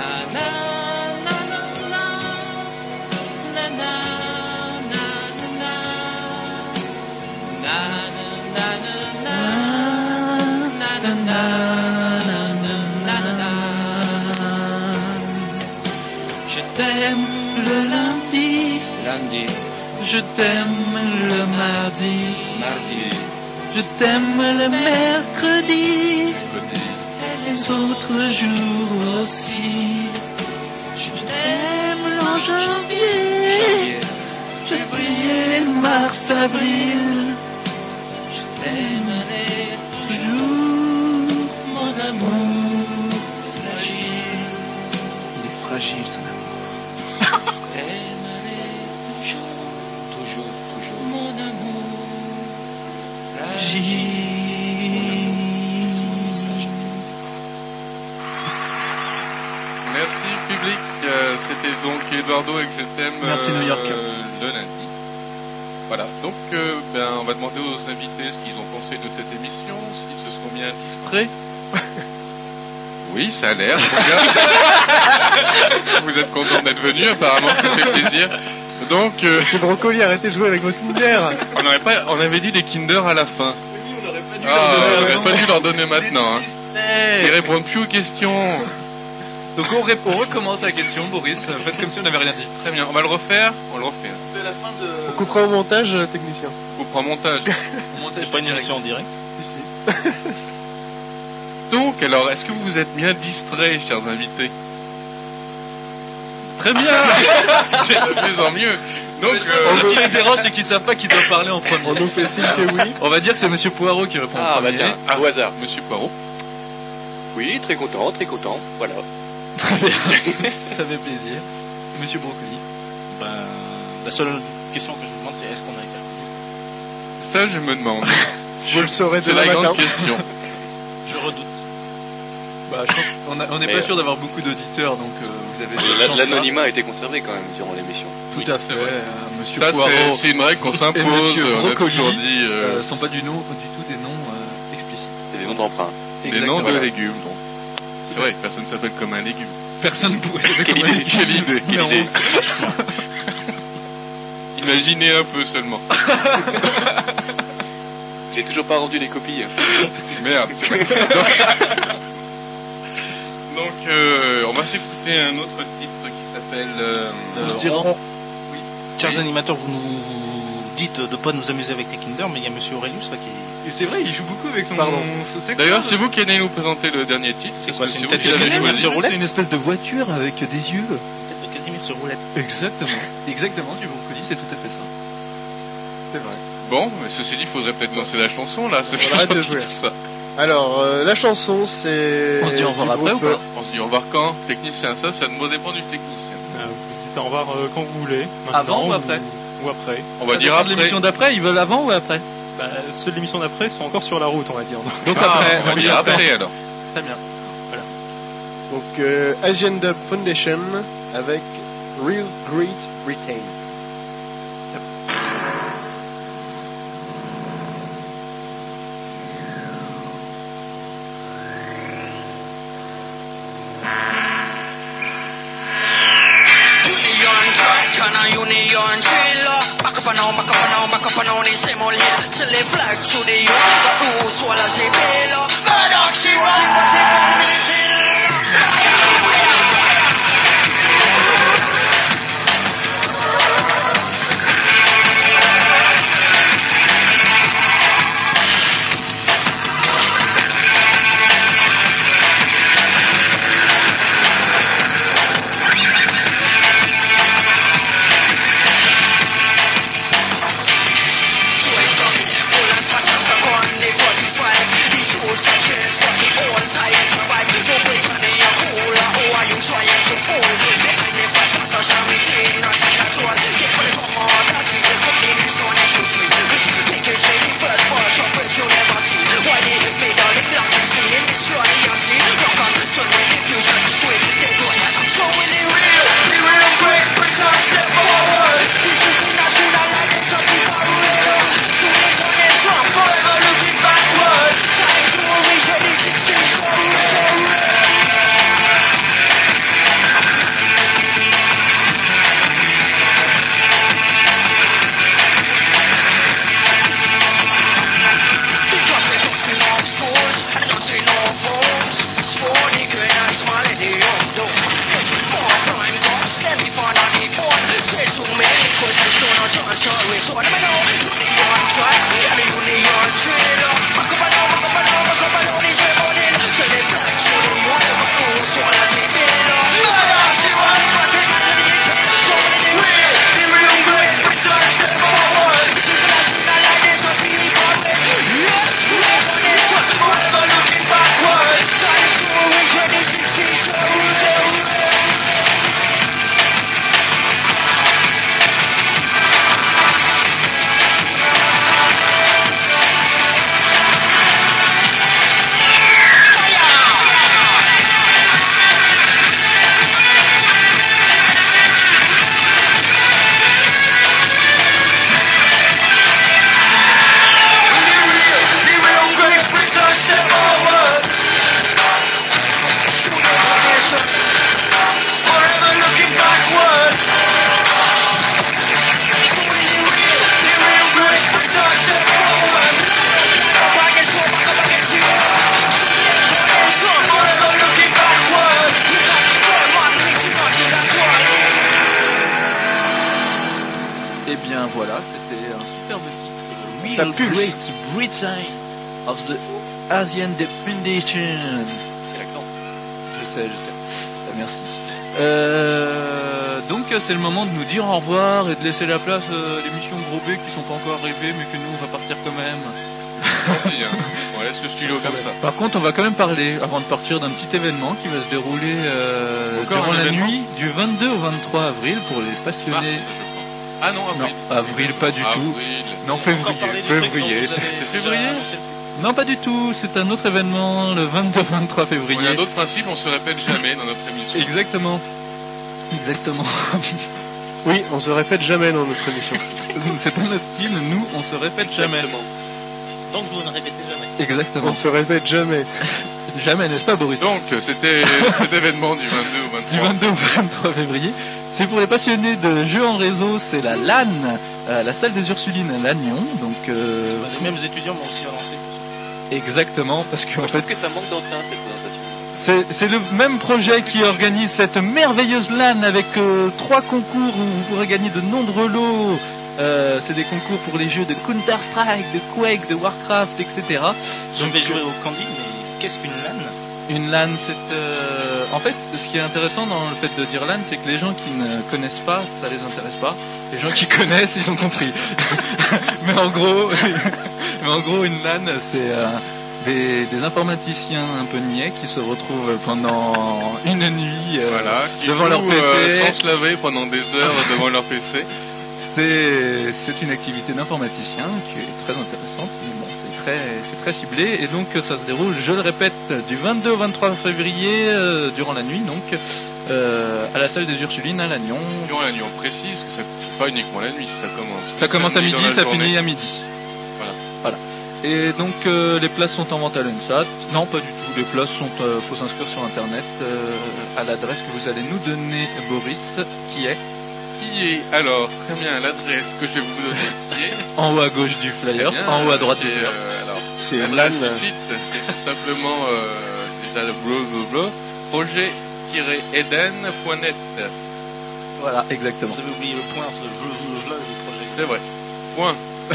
je t'aime le lundi, lundi. Je t'aime le mardi, mardi. Je t'aime le mercredi, et les autres jours aussi. Je t'aime en janvier, février, mars, avril. Je t'aimerai toujours, mon amour fragile. Il est fragile, ça. Je t'aimerai toujours, toujours, toujours, mon amour fragile. Merci public, euh, c'était donc Eduardo avec Je t'aime. Merci, New York. euh, le lundi. Voilà, donc euh, ben, on va demander aux invités ce qu'ils ont pensé de cette émission, s'ils se sont bien distraits. Oui, ça a l'air. Vous êtes content d'être venu, apparemment, ça fait plaisir. Donc, euh, Monsieur Brocoli, arrêtez de jouer avec votre Kinder. on, aurait pas, on avait dit des Kinder à la fin. Oui, on n'aurait pas dû Ah, leur on donner n'aurait avant. pas dû leur donner maintenant. Hein. Ils répondent plus aux questions. Donc on, ré- on recommence la question, Boris. Faites comme si on n'avait rien dit. Très bien, on va le refaire. On le refait. C'est la fin de. On coupera au montage, euh, technicien. On prend montage. C'est pas une émission en direct. Si, si. Donc, alors, est-ce que vous vous êtes bien distraits, chers invités? Très bien. C'est de mieux en mieux. Donc, euh... ce qui les dérange, c'est qu'ils savent pas qui doit parler en premier. On nous fait signe que oui. On va dire que c'est Monsieur Poirot qui répond Ah, en premier. bah tiens, Ah, au hasard. Monsieur Poirot. Oui, très content, très content. Voilà. Très bien. Ça fait plaisir. Monsieur Brocoli. Ben, la seule question que je me demande, c'est est-ce qu'on a été reconnu? Ça, je me demande. Vous le saurez C'est demain la matin. grande question. Je redoute. Bah, je pense qu'on a- on n'est Mais, pas sûr d'avoir beaucoup d'auditeurs, donc euh, vous avez cette La- chance-là. L'anonymat a été conservé quand même durant l'émission. Tout à fait. Euh, Monsieur Ça, Poirot c'est- c'est une règle qu'on et s'impose. Monsieur On a Brocoli toujours dit. Euh, euh, sont pas du, nom, du tout des noms euh, explicites. C'est des noms d'emprunt. des noms de légumes, donc. C'est vrai que personne ne s'appelle comme un légume. Personne ne pourrait s'appeler Quelle comme un idée, légume. quelle idée, quelle Non. idée. Imaginez un peu seulement. J'ai toujours pas rendu les copies. Merde, c'est vrai. Donc, donc, euh, on va s'écouter un autre titre qui s'appelle. Euh, Nous dirons, chers animateurs, vous nous dites de pas nous amuser avec les Kinder, mais il y a Monsieur Aurelius là qui est... Et c'est vrai, il joue beaucoup avec son. Pardon. son secteur. D'ailleurs, c'est vous qui allez nous présenter le dernier titre. C'est quoi, parce c'est que une vous tête qui de l'avez Casimir choisi. sur roulette? C'est une espèce de voiture avec des yeux. Peut-être de Casimir sur roulette. Exactement. Exactement, du Brocoli, c'est tout à fait ça. C'est vrai. Bon, mais ceci dit, il faudrait peut-être lancer la chanson là. C'est On arrête de gentil jouer. pour ça. Alors, euh, la chanson, c'est. On se dit au revoir du après groupe, ou pas On se dit au revoir quand? Technicien, ça, ça ne dépend du technicien. Euh, vous dites au revoir euh, quand vous voulez. Maintenant, Avant ou après Ou après. On va Ça dire dépend de après. l'émission d'après, ils veulent avant ou après? Bah, ceux de l'émission d'après sont encore sur la route, on va dire. Donc, Donc Ah, après, on va dire après alors. Très bien. Donc, euh, Asian Dub Foundation avec Real Great Britain. Union track and a union drill. Back up and on, back up and on, back up and on the same old hill. Till they flag to the youth, but who swallows the bill? Murdoch, she run, but she run the Full and fat as the gun, the forty-five. These rules are changed, but the old ties survive. No direction. Forever looking backward. So is it real? The real Great Britain step forward. Up against what? Back up against the wall. So forever looking backward. Look at the world, man, makes me want to that's why. Et bien voilà, c'était un superbe titre. Ça Real pulse. Great Britain of the Asian Definition. Quel accent. Je sais, je sais. Euh, Merci. Euh, donc c'est le moment de nous dire au revoir et de laisser la place euh, à l'émission Gros B qui sont pas encore arrivés mais que nous on va partir quand même. Tant pis, hein. On laisse le stylo comme ça. Par contre on va quand même parler avant de partir d'un petit événement qui va se dérouler euh, Encore durant un la événement nuit du vingt-deux au vingt-trois avril pour les passionnés. Mars, je crois. Ah non, avril. Non, avril pas du Avril. tout. Non, février. Février. C'est c'est février. Non, pas du tout. C'est un autre événement le vingt-deux vingt-trois février. Il y a d'autres principes, on se répète jamais dans notre émission. Exactement. Exactement. Oui, on se répète jamais dans notre émission. C'est pas notre style, nous, on se répète jamais. Exactement. Donc vous ne répétez jamais. Exactement. On se répète jamais. Jamais, n'est-ce pas, Boris? Donc, c'était cet événement du vingt-deux au vingt-trois. Du vingt-deux au vingt-trois février. C'est pour les passionnés de jeux en réseau, c'est la LAN, euh, la salle des Ursulines à Lannion. Donc, euh, Bah, les mêmes étudiants m'ont aussi relancé. exactement, parce qu'en Je fait, trouve que ça manque d'entrain cette présentation. c'est, c'est le même projet qui organise cette merveilleuse LAN avec euh, trois concours où vous pourrez gagner de nombreux lots. Euh, c'est des concours pour les jeux de Counter-Strike, de Quake, de Warcraft, et cetera. Je vais jouer au Candy, mais qu'est-ce qu'une LAN? Une LAN, c'est... euh, En fait, ce qui est intéressant dans le fait de dire LAN, c'est que les gens qui ne connaissent pas, ça les intéresse pas. Les gens qui connaissent, ils ont compris. mais en gros, mais en gros, une LAN, c'est euh, des, des informaticiens un peu niais qui se retrouvent pendant une nuit euh, Voilà, qui devant leur jouent, P C. euh, sans se laver pendant des heures devant leur P C. C'est, c'est une activité d'informaticien qui est très intéressante, mais bon, c'est très, c'est très ciblé, et donc ça se déroule, je le répète, du vingt-deux au vingt-trois février, euh, durant la nuit, donc, euh, à la salle des Ursulines à Lannion. Durant la nuit, on précise que ça- c'est pas uniquement la nuit, ça commence. Ça commence à samedi midi, dans la ça journée. finit à midi. Voilà. Voilà. Et donc, euh, les places sont en vente à l'UNSAT. Non, pas du tout, les places sont, euh, faut s'inscrire sur internet, euh, à l'adresse que vous allez nous donner, Boris, qui est Qui est alors, très bien, l'adresse que je vais vous donner, qui est en haut à gauche du Flyers, Bien, en haut à droite qui du est, Flyers. euh, alors, C'est l'adresse LAN. du site, c'est tout simplement euh, déjà le blablabla, projet-eden point net. Voilà, exactement. Vous avez oublié le point entre je, je, je, et le projet. C'est vrai. Point.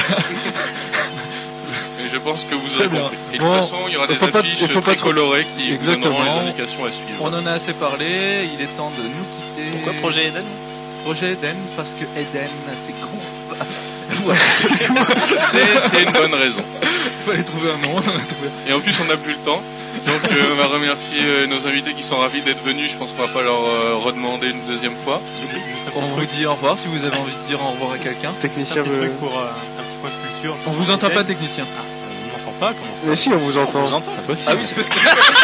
Et je pense que vous Très aurez bien. compris. Et de Bon, toute façon, il y aura il des faut pas- affiches il faut pas très trop- colorées qui vous Exactement. donneront les indications à suivre. On en a assez parlé, il est temps de nous quitter. Pourquoi projet Eden? Projet Eden, parce que Eden, c'est gros. Voilà, c'est tout. C'est, c'est une bonne raison. Il fallait trouver un nom, on en a trouvé un. Et en plus, on n'a plus le temps. Donc, euh, on va remercier euh, nos invités qui sont ravis d'être venus. Je pense qu'on va pas leur euh, redemander une deuxième fois. On vous dit au revoir si vous avez envie de dire au revoir à quelqu'un. Technicien Un petit veut... truc pour euh, un petit point de culture. On vous entend pas, technicien. Ah, on m'entend pas, comment ça? Mais si, on vous entend. On vous entend. C'est possible. Ah oui, c'est parce que...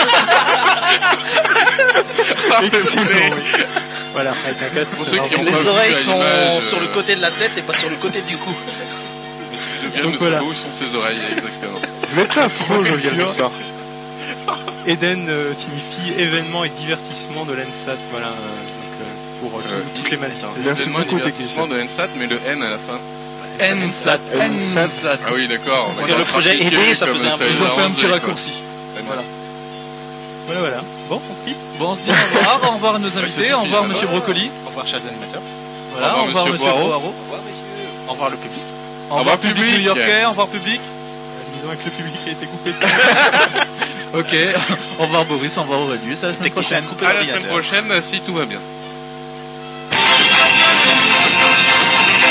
Excellent, oui. Voilà, avec un casque. Pour ça ceux va qui ont bien. pas Les vu oreilles à sont l'image, sur euh, le côté de la tête et pas sur le côté du cou. Le bien Donc de voilà. son goût sont ses oreilles, exactement. Mais pas trop jovial ce soir. Eden euh, signifie événement et divertissement de l'ENSAT. Voilà, euh, donc euh, c'est pour euh, Euh, tout- toutes les matières. Merci Événement beaucoup, divertissement de N SAT, mais le N à la fin. N-Sat. N-Sat. Ah oui, d'accord. Parce que le projet aidé, ça faisait un peu- Ils ont fait un petit raccourci. Voilà. Voilà, voilà. Bon, on se quitte. Bon, on se dit au revoir, au revoir à nos Ouais, invités, ça au revoir suffit, Monsieur voilà. Brocoli. Au revoir, chers animateurs. Voilà, Au au revoir, revoir Monsieur Monsieur Poirot. Poirot. Au revoir, messieurs. Au revoir, le public. Au revoir public public. new-yorkais, au revoir public. Euh, disons que le public a été coupé. Ok, au revoir Boris, au revoir Aurelius, à la semaine Technicien prochaine. coupé À la semaine l'ordinateur. prochaine, si tout va bien.